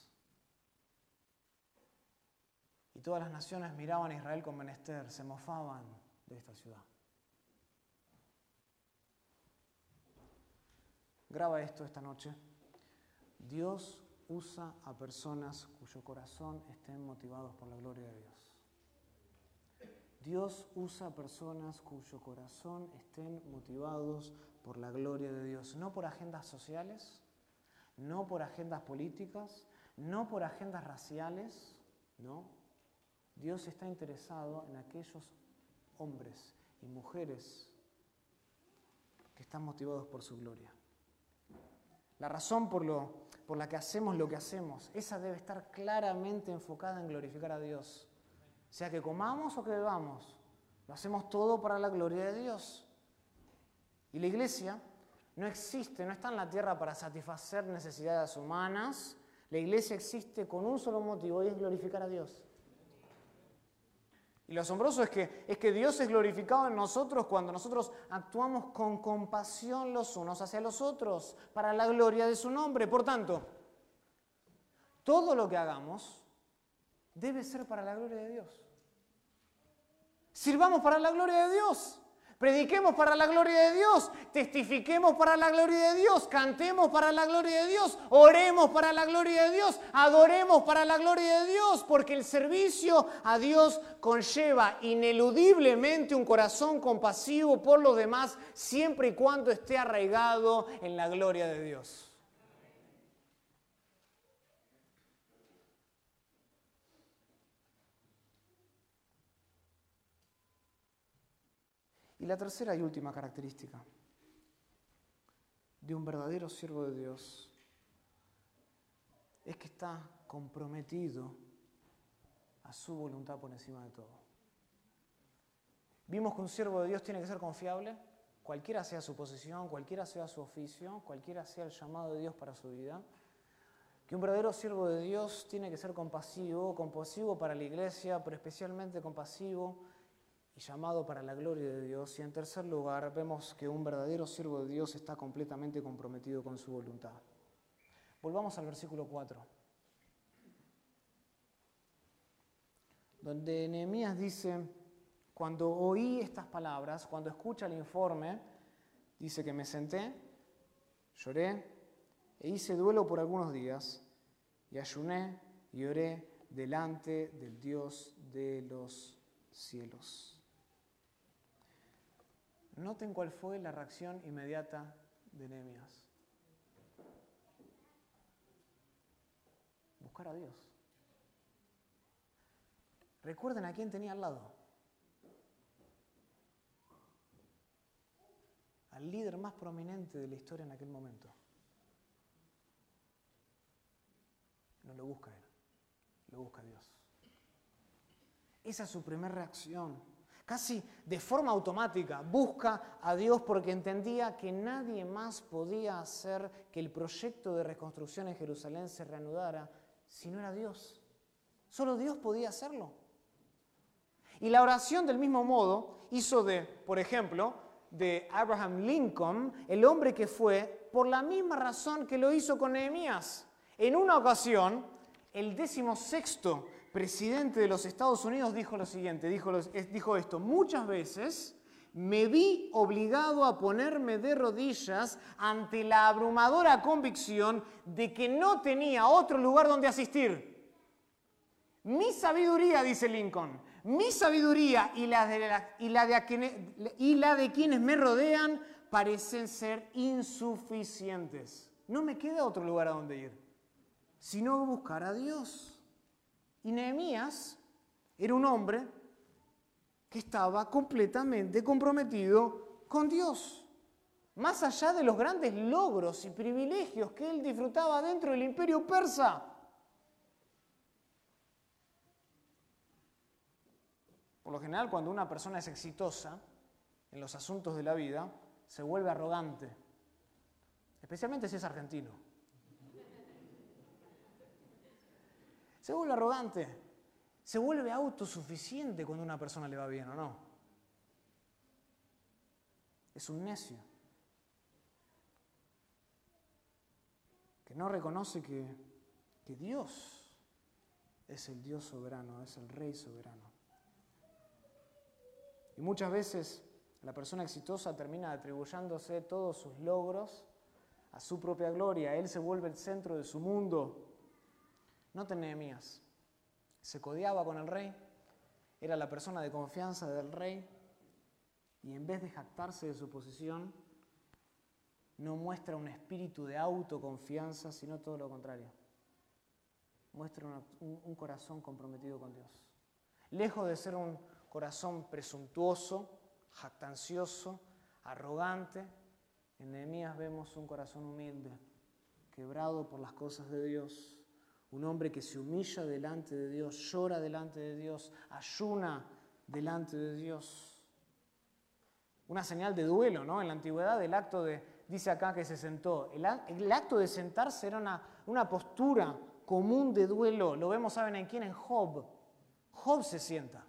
Y todas las naciones miraban a Israel con menester, se mofaban de esta ciudad. Graba esto esta noche. Dios usa a personas cuyo corazón estén motivados por la gloria de Dios. Dios usa a personas cuyo corazón estén motivados por la gloria de Dios. No por agendas sociales, no por agendas políticas, no por agendas raciales, no. Dios está interesado en aquellos hombres y mujeres que están motivados por su gloria. La razón por, lo, por la que hacemos lo que hacemos, esa debe estar claramente enfocada en glorificar a Dios. Sea que comamos o que bebamos, lo hacemos todo para la gloria de Dios. Y la iglesia no existe, no está en la tierra para satisfacer necesidades humanas. La iglesia existe con un solo motivo y es glorificar a Dios. Y lo asombroso es que, es que Dios es glorificado en nosotros cuando nosotros actuamos con compasión los unos hacia los otros, para la gloria de su nombre. Por tanto, todo lo que hagamos debe ser para la gloria de Dios. Sirvamos para la gloria de Dios. Prediquemos para la gloria de Dios, testifiquemos para la gloria de Dios, cantemos para la gloria de Dios, oremos para la gloria de Dios, adoremos para la gloria de Dios, porque el servicio a Dios conlleva ineludiblemente un corazón compasivo por los demás, siempre y cuando esté arraigado en la gloria de Dios. Y la tercera y última característica de un verdadero siervo de Dios es que está comprometido a su voluntad por encima de todo. Vimos que un siervo de Dios tiene que ser confiable, cualquiera sea su posición, cualquiera sea su oficio, cualquiera sea el llamado de Dios para su vida. Que un verdadero siervo de Dios tiene que ser compasivo, compasivo para la iglesia, pero especialmente compasivo y llamado para la gloria de Dios. Y en tercer lugar, vemos que un verdadero siervo de Dios está completamente comprometido con su voluntad. Volvamos al versículo cuatro, donde Nehemías dice: cuando oí estas palabras, cuando escucha el informe, dice que me senté, lloré e hice duelo por algunos días, y ayuné y oré delante del Dios de los cielos. Noten cuál fue la reacción inmediata de Nehemías. Buscar a Dios. Recuerden a quién tenía al lado. Al líder más prominente de la historia en aquel momento. No lo busca él, lo busca Dios. Esa es su primera reacción. Casi de forma automática, busca a Dios porque entendía que nadie más podía hacer que el proyecto de reconstrucción en Jerusalén se reanudara si no era Dios. Solo Dios podía hacerlo. Y la oración del mismo modo hizo de, por ejemplo, de Abraham Lincoln, el hombre que fue, por la misma razón que lo hizo con Nehemías. En una ocasión, el decimosexto presidente de los Estados Unidos dijo lo siguiente, dijo, dijo esto: muchas veces me vi obligado a ponerme de rodillas ante la abrumadora convicción de que no tenía otro lugar donde asistir. Mi sabiduría, dice Lincoln, mi sabiduría y la de, la, y la de, quienes, y la de quienes me rodean parecen ser insuficientes. No me queda otro lugar a donde ir, sino buscar a Dios. Y Nehemías era un hombre que estaba completamente comprometido con Dios. Más allá de los grandes logros y privilegios que él disfrutaba dentro del imperio persa. Por lo general, cuando una persona es exitosa en los asuntos de la vida, se vuelve arrogante. Especialmente si es argentino. Se vuelve arrogante, se vuelve autosuficiente cuando a una persona le va bien, ¿o no? Es un necio que no reconoce que, que Dios es el Dios soberano, es el Rey soberano. Y muchas veces la persona exitosa termina atribuyéndose todos sus logros a su propia gloria. Él se vuelve el centro de su mundo. Noten Nehemías, se codeaba con el rey, era la persona de confianza del rey, y en vez de jactarse de su posición, no muestra un espíritu de autoconfianza, sino todo lo contrario. Muestra una, un, un corazón comprometido con Dios. Lejos de ser un corazón presuntuoso, jactancioso, arrogante, en Nehemías vemos un corazón humilde, quebrado por las cosas de Dios. Un hombre que se humilla delante de Dios, llora delante de Dios, ayuna delante de Dios. Una señal de duelo, ¿no? En la antigüedad el acto de, dice acá que se sentó, el, el acto de sentarse era una, una postura común de duelo. Lo vemos, ¿saben en quién? En Job. Job se sienta.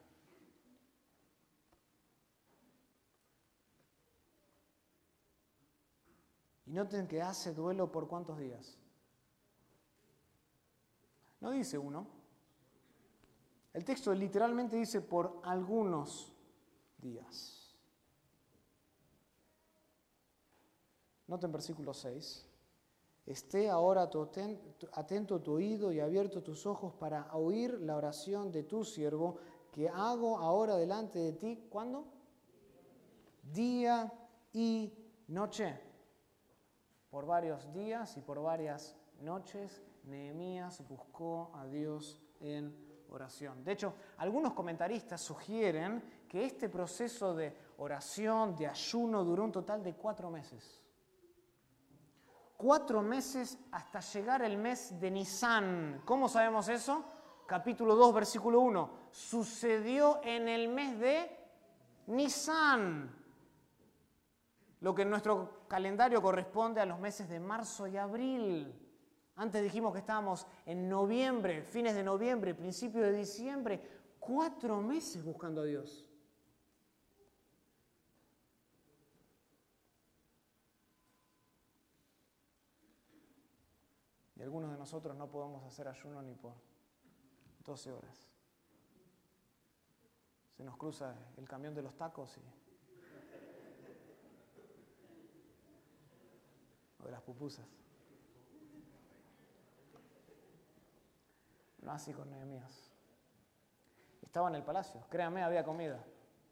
Y noten que hace duelo por ¿cuántos días? No dice uno. El texto literalmente dice por algunos días. Noten versículo seis. Esté ahora tu atento tu oído y abierto tus ojos para oír la oración de tu siervo que hago ahora delante de ti. ¿Cuándo? Día y noche. Por varios días y por varias noches, Nehemías buscó a Dios en oración. De hecho, algunos comentaristas sugieren que este proceso de oración, de ayuno, duró un total de cuatro meses. Cuatro meses hasta llegar el mes de Nisán. ¿Cómo sabemos eso? Capítulo dos, versículo uno. Sucedió en el mes de Nisán. Lo que en nuestro calendario corresponde a los meses de marzo y abril. Antes dijimos que estábamos en noviembre, fines de noviembre, principio de diciembre. Cuatro meses buscando a Dios. Y algunos de nosotros no podemos hacer ayuno ni por doce horas. Se nos cruza el camión de los tacos y... o de las pupusas. No así con Nehemías. Estaba en el palacio, créanme, había comida.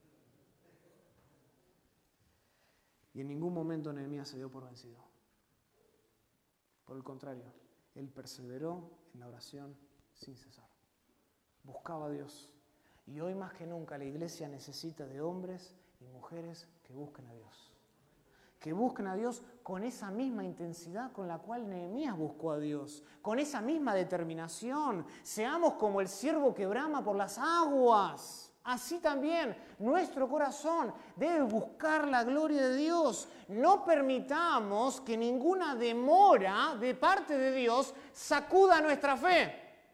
Y en ningún momento Nehemías se dio por vencido. Por el contrario, él perseveró en la oración sin cesar. Buscaba a Dios. Y hoy más que nunca la iglesia necesita de hombres y mujeres que busquen a Dios. Que busquen a Dios con esa misma intensidad con la cual Nehemías buscó a Dios. Con esa misma determinación. Seamos como el ciervo que brama por las aguas. Así también nuestro corazón debe buscar la gloria de Dios. No permitamos que ninguna demora de parte de Dios sacuda nuestra fe.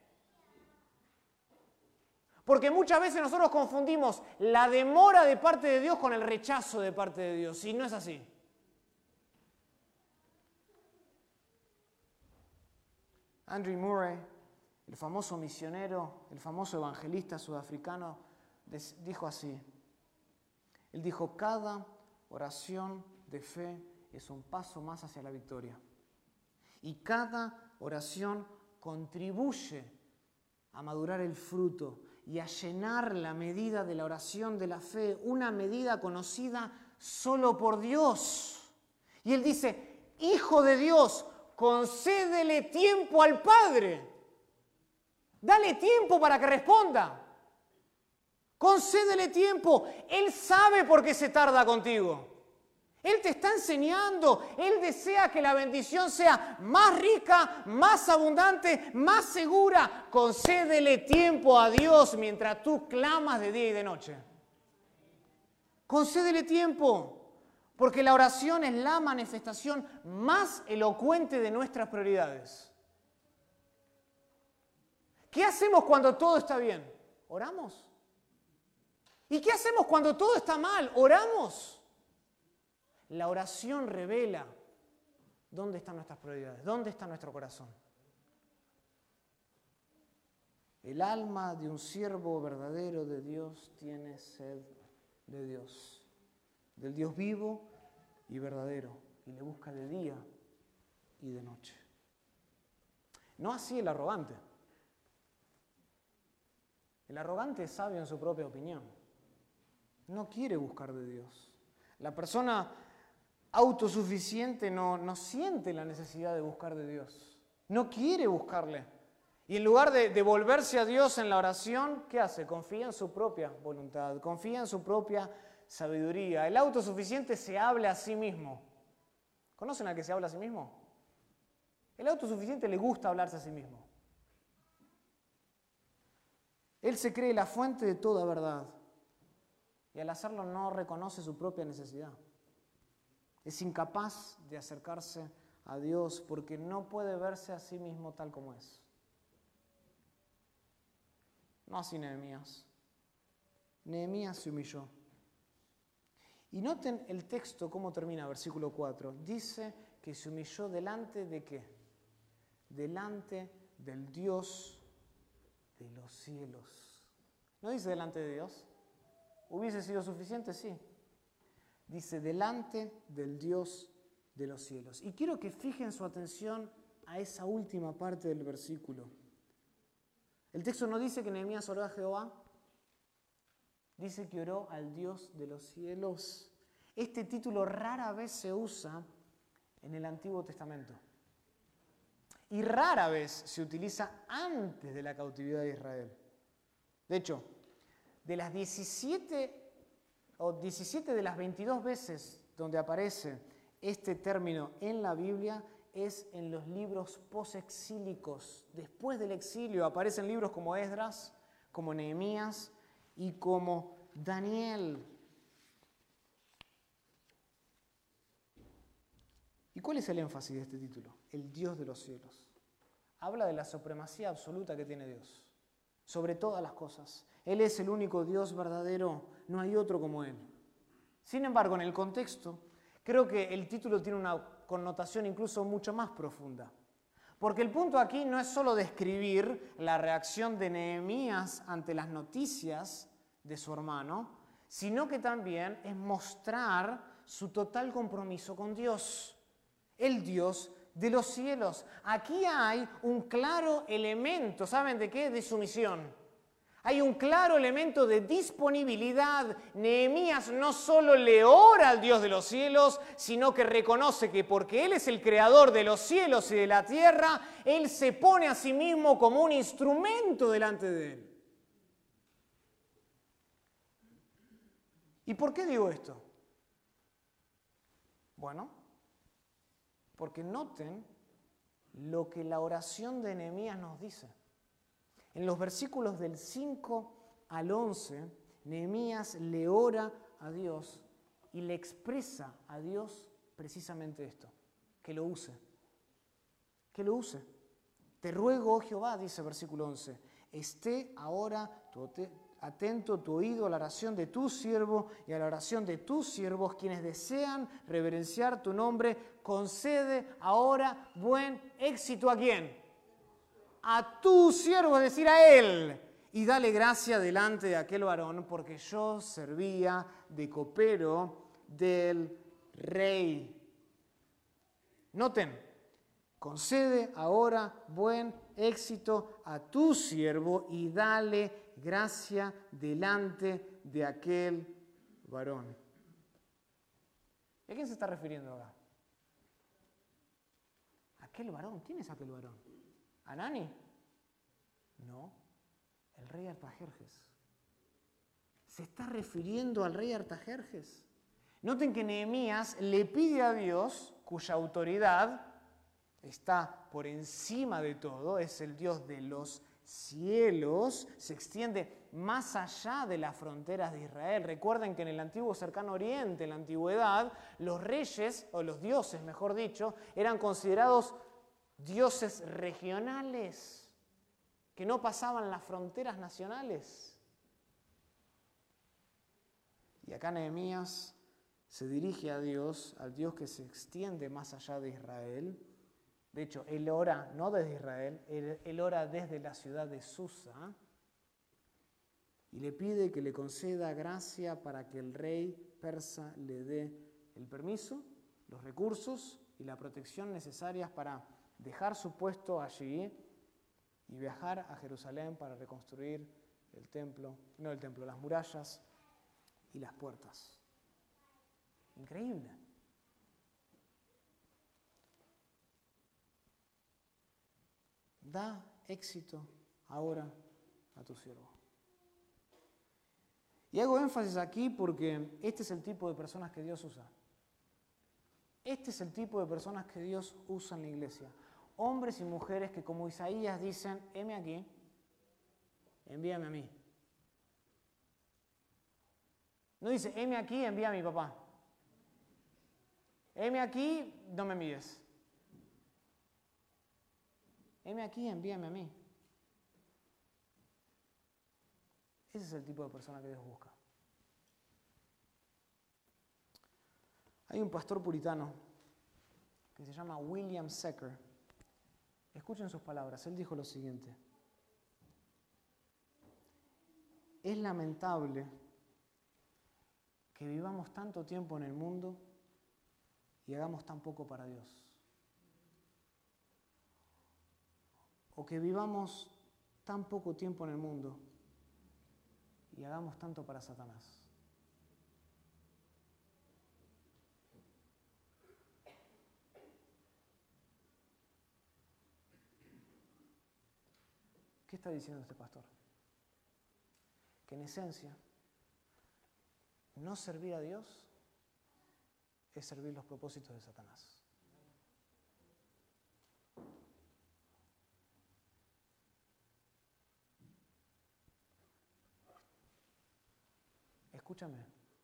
Porque muchas veces nosotros confundimos la demora de parte de Dios con el rechazo de parte de Dios. Y no es así. Andrew Murray, el famoso misionero, el famoso evangelista sudafricano, dijo así. Él dijo, cada oración de fe es un paso más hacia la victoria. Y cada oración contribuye a madurar el fruto y a llenar la medida de la oración de la fe, una medida conocida solo por Dios. Y él dice, Hijo de Dios, concédele tiempo al Padre. Dale tiempo para que responda. Concédele tiempo. Él sabe por qué se tarda contigo. Él te está enseñando. Él desea que la bendición sea más rica, más abundante, más segura. Concédele tiempo a Dios mientras tú clamas de día y de noche. Concédele tiempo. Porque la oración es la manifestación más elocuente de nuestras prioridades. ¿Qué hacemos cuando todo está bien? Oramos. ¿Y qué hacemos cuando todo está mal? Oramos. La oración revela dónde están nuestras prioridades, dónde está nuestro corazón. El alma de un siervo verdadero de Dios tiene sed de Dios, del Dios vivo y verdadero, y le busca de día y de noche. No así el arrogante. El arrogante es sabio en su propia opinión. No quiere buscar de Dios. La persona autosuficiente no, no siente la necesidad de buscar de Dios. No quiere buscarle. Y en lugar de, de volverse a Dios en la oración, ¿qué hace? Confía en su propia voluntad, confía en su propia sabiduría. El autosuficiente se habla a sí mismo. ¿Conocen al que se habla a sí mismo? El autosuficiente le gusta hablarse a sí mismo. Él se cree la fuente de toda verdad y al hacerlo no reconoce su propia necesidad. Es incapaz de acercarse a Dios porque no puede verse a sí mismo tal como es. No así Nehemías. Nehemías se humilló. Y noten el texto, cómo termina, versículo cuatro. Dice que se humilló delante de ¿qué? Delante del Dios de los cielos. ¿No dice delante de Dios? ¿Hubiese sido suficiente? Sí. Dice delante del Dios de los cielos. Y quiero que fijen su atención a esa última parte del versículo. El texto no dice que Nehemías oró a Jehová, dice que oró al Dios de los cielos. Este título rara vez se usa en el Antiguo Testamento. Y rara vez se utiliza antes de la cautividad de Israel. De hecho, de las diecisiete o diecisiete de las veintidós veces donde aparece este término en la Biblia, es en los libros posexílicos. Después del exilio aparecen libros como Esdras, como Nehemías y como Daniel. ¿Y cuál es el énfasis de este título? El Dios de los cielos. Habla de la supremacía absoluta que tiene Dios sobre todas las cosas. Él es el único Dios verdadero, no hay otro como Él. Sin embargo, en el contexto, creo que el título tiene una connotación incluso mucho más profunda. Porque el punto aquí no es solo describir la reacción de Nehemías ante las noticias de su hermano, sino que también es mostrar su total compromiso con Dios, el Dios de los cielos. Aquí hay un claro elemento, ¿saben de qué? De sumisión. Hay un claro elemento de disponibilidad. Nehemías no solo le ora al Dios de los cielos, sino que reconoce que porque Él es el creador de los cielos y de la tierra, Él se pone a sí mismo como un instrumento delante de Él. ¿Y por qué digo esto? Bueno, porque noten lo que la oración de Nehemías nos dice. En los versículos del cinco al once, Nehemías le ora a Dios y le expresa a Dios precisamente esto, que lo use, que lo use. Te ruego, oh Jehová, dice versículo once, esté ahora tu, atento tu oído a la oración de tu siervo y a la oración de tus siervos, quienes desean reverenciar tu nombre, concede ahora buen éxito ¿a quién? A tu siervo, es decir, a él, y dale gracia delante de aquel varón, porque yo servía de copero del rey. Noten, concede ahora buen éxito a tu siervo y dale gracia delante de aquel varón. ¿Y a quién se está refiriendo acá? ¿Aquel varón? ¿Quién es aquel varón? ¿Hanani? No, el rey Artajerjes. Se está refiriendo al rey Artajerjes. Noten que Nehemías le pide a Dios, cuya autoridad está por encima de todo, es el Dios de los cielos, se extiende más allá de las fronteras de Israel. Recuerden que en el antiguo cercano oriente, en la antigüedad, los reyes, o los dioses mejor dicho, eran considerados dioses regionales que no pasaban las fronteras nacionales. Y acá Nehemías se dirige a Dios, al Dios que se extiende más allá de Israel. De hecho, él ora no desde Israel, él, él ora desde la ciudad de Susa y le pide que le conceda gracia para que el rey persa le dé el permiso, los recursos y la protección necesarias para dejar su puesto allí y viajar a Jerusalén para reconstruir el templo, no el templo, las murallas y las puertas. Increíble. Da éxito ahora a tu siervo. Y hago énfasis aquí porque este es el tipo de personas que Dios usa. Este es el tipo de personas que Dios usa en la iglesia. Hombres y mujeres que, como Isaías, dicen, heme aquí, envíame a mí. No dice, heme aquí, envía a mi papá. Heme aquí, no me envíes. Heme aquí, envíame a mí. Ese es el tipo de persona que Dios busca. Hay un pastor puritano que se llama William Secker. Escuchen sus palabras. Él dijo lo siguiente: es lamentable que vivamos tanto tiempo en el mundo y hagamos tan poco para Dios. O que vivamos tan poco tiempo en el mundo y hagamos tanto para Satanás. ¿Qué está diciendo este pastor? Que en esencia, no servir a Dios es servir los propósitos de Satanás. Escúchame,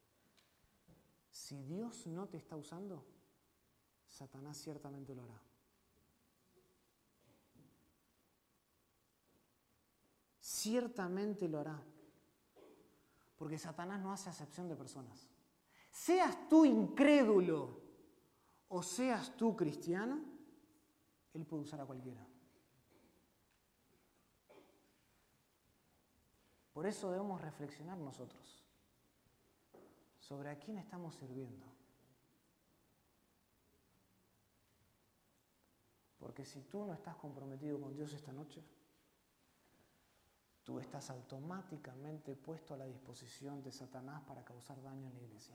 si Dios no te está usando, Satanás ciertamente lo hará. Ciertamente lo hará. Porque Satanás no hace acepción de personas. Seas tú incrédulo o seas tú cristiano, él puede usar a cualquiera. Por eso debemos reflexionar nosotros sobre a quién estamos sirviendo. Porque si tú no estás comprometido con Dios esta noche, tú estás automáticamente puesto a la disposición de Satanás para causar daño en la iglesia.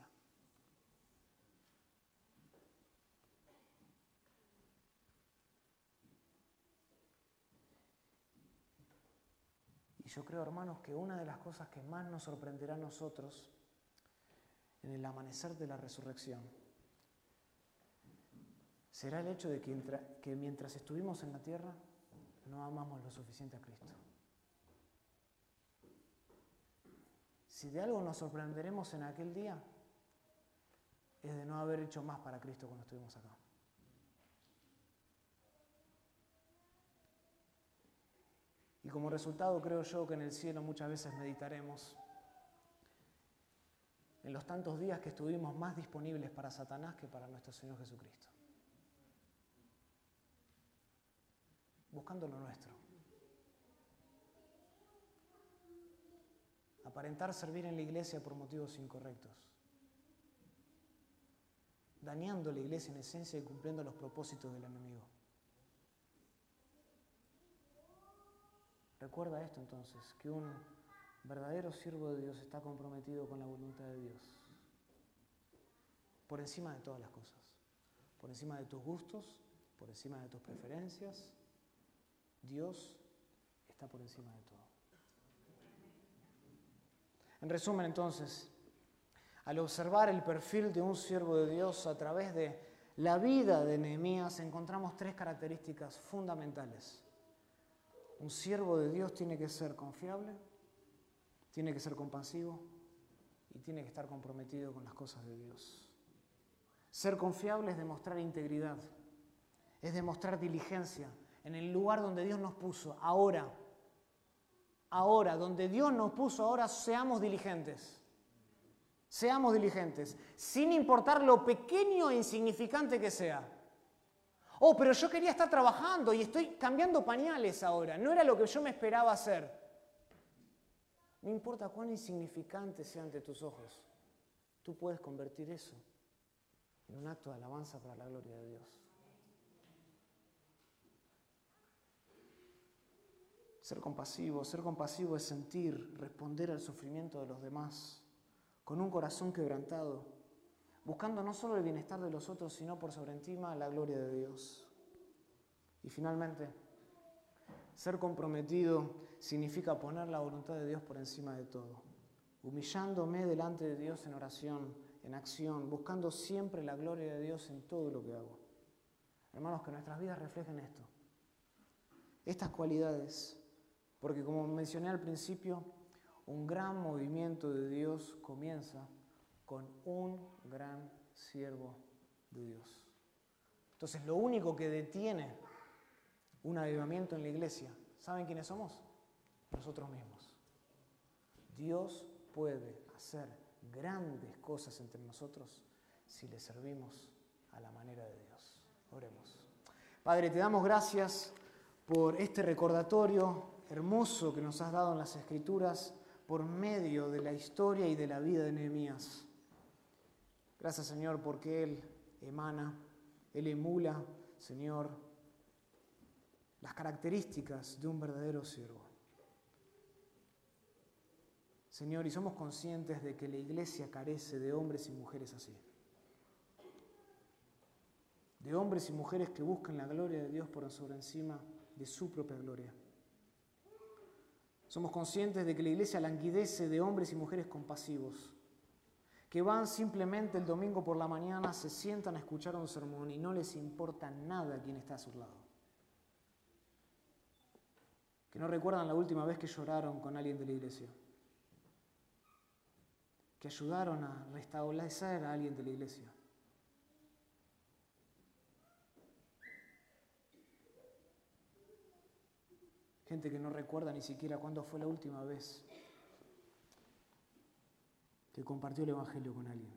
Y yo creo, hermanos, que una de las cosas que más nos sorprenderá a nosotros en el amanecer de la resurrección será el hecho de que, entra, que mientras estuvimos en la tierra no amamos lo suficiente a Cristo. Si de algo nos sorprenderemos en aquel día, es de no haber hecho más para Cristo cuando estuvimos acá. Y como resultado creo yo que en el cielo muchas veces meditaremos en los tantos días que estuvimos más disponibles para Satanás que para nuestro Señor Jesucristo. Buscando lo nuestro. Aparentar servir en la iglesia por motivos incorrectos. Dañando la iglesia en esencia y cumpliendo los propósitos del enemigo. Recuerda esto entonces, que un verdadero siervo de Dios está comprometido con la voluntad de Dios. Por encima de todas las cosas. Por encima de tus gustos, por encima de tus preferencias, Dios está por encima de todo. En resumen, entonces, al observar el perfil de un siervo de Dios a través de la vida de Nehemías, encontramos tres características fundamentales. Un siervo de Dios tiene que ser confiable, tiene que ser compasivo y tiene que estar comprometido con las cosas de Dios. Ser confiable es demostrar integridad, es demostrar diligencia en el lugar donde Dios nos puso, ahora. Ahora, donde Dios nos puso, ahora seamos diligentes. Seamos diligentes, sin importar lo pequeño e insignificante que sea. Oh, pero yo quería estar trabajando y estoy cambiando pañales ahora. No era lo que yo me esperaba hacer. No importa cuán insignificante sea ante tus ojos, tú puedes convertir eso en un acto de alabanza para la gloria de Dios. Ser compasivo, ser compasivo es sentir, responder al sufrimiento de los demás, con un corazón quebrantado, buscando no solo el bienestar de los otros, sino por sobre encima la gloria de Dios. Y finalmente, Ser comprometido significa poner la voluntad de Dios por encima de todo, humillándome delante de Dios en oración, en acción, buscando siempre la gloria de Dios en todo lo que hago. Hermanos, que nuestras vidas reflejen esto, estas cualidades, porque como mencioné al principio, un gran movimiento de Dios comienza con un gran siervo de Dios. Entonces, lo único que detiene un avivamiento en la iglesia, ¿saben quiénes somos? Nosotros mismos. Dios puede hacer grandes cosas entre nosotros si le servimos a la manera de Dios. Oremos. Padre, te damos gracias por este recordatorio hermoso que nos has dado en las Escrituras por medio de la historia y de la vida de Nehemías. Gracias, Señor, porque Él emana, Él emula, Señor, las características de un verdadero siervo. Señor, y somos conscientes de que la iglesia carece de hombres y mujeres así. De hombres y mujeres que buscan la gloria de Dios por sobre encima de su propia gloria. Somos conscientes de que la iglesia languidece de hombres y mujeres compasivos, que van simplemente el domingo por la mañana, se sientan a escuchar un sermón y no les importa nada quién está a su lado. Que no recuerdan la última vez que lloraron con alguien de la iglesia. Que ayudaron a restablecer a alguien de la iglesia. Gente que no recuerda ni siquiera cuándo fue la última vez que compartió el Evangelio con alguien.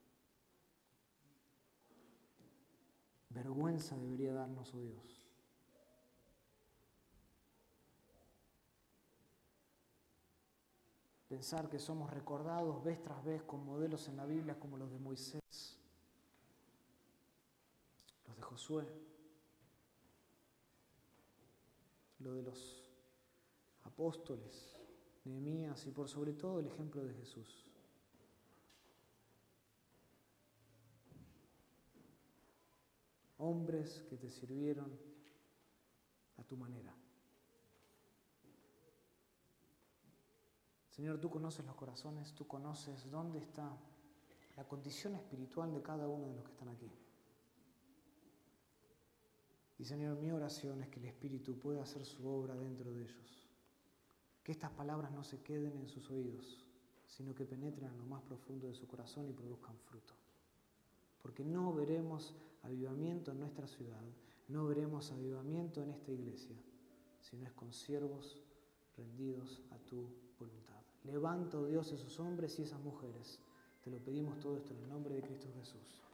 Vergüenza debería darnos, oh Dios. Pensar que somos recordados vez tras vez con modelos en la Biblia como los de Moisés, los de Josué, los de los apóstoles, Nehemías y por sobre todo el ejemplo de Jesús. Hombres que te sirvieron a tu manera. Señor, tú conoces los corazones, tú conoces dónde está la condición espiritual de cada uno de los que están aquí. Y Señor, mi oración es que el Espíritu pueda hacer su obra dentro de ellos. Que estas palabras no se queden en sus oídos, sino que penetren en lo más profundo de su corazón y produzcan fruto. Porque no veremos avivamiento en nuestra ciudad, no veremos avivamiento en esta iglesia, si no es con siervos rendidos a tu voluntad. Levanta, oh Dios, esos hombres y esas mujeres. Te lo pedimos todo esto en el nombre de Cristo Jesús.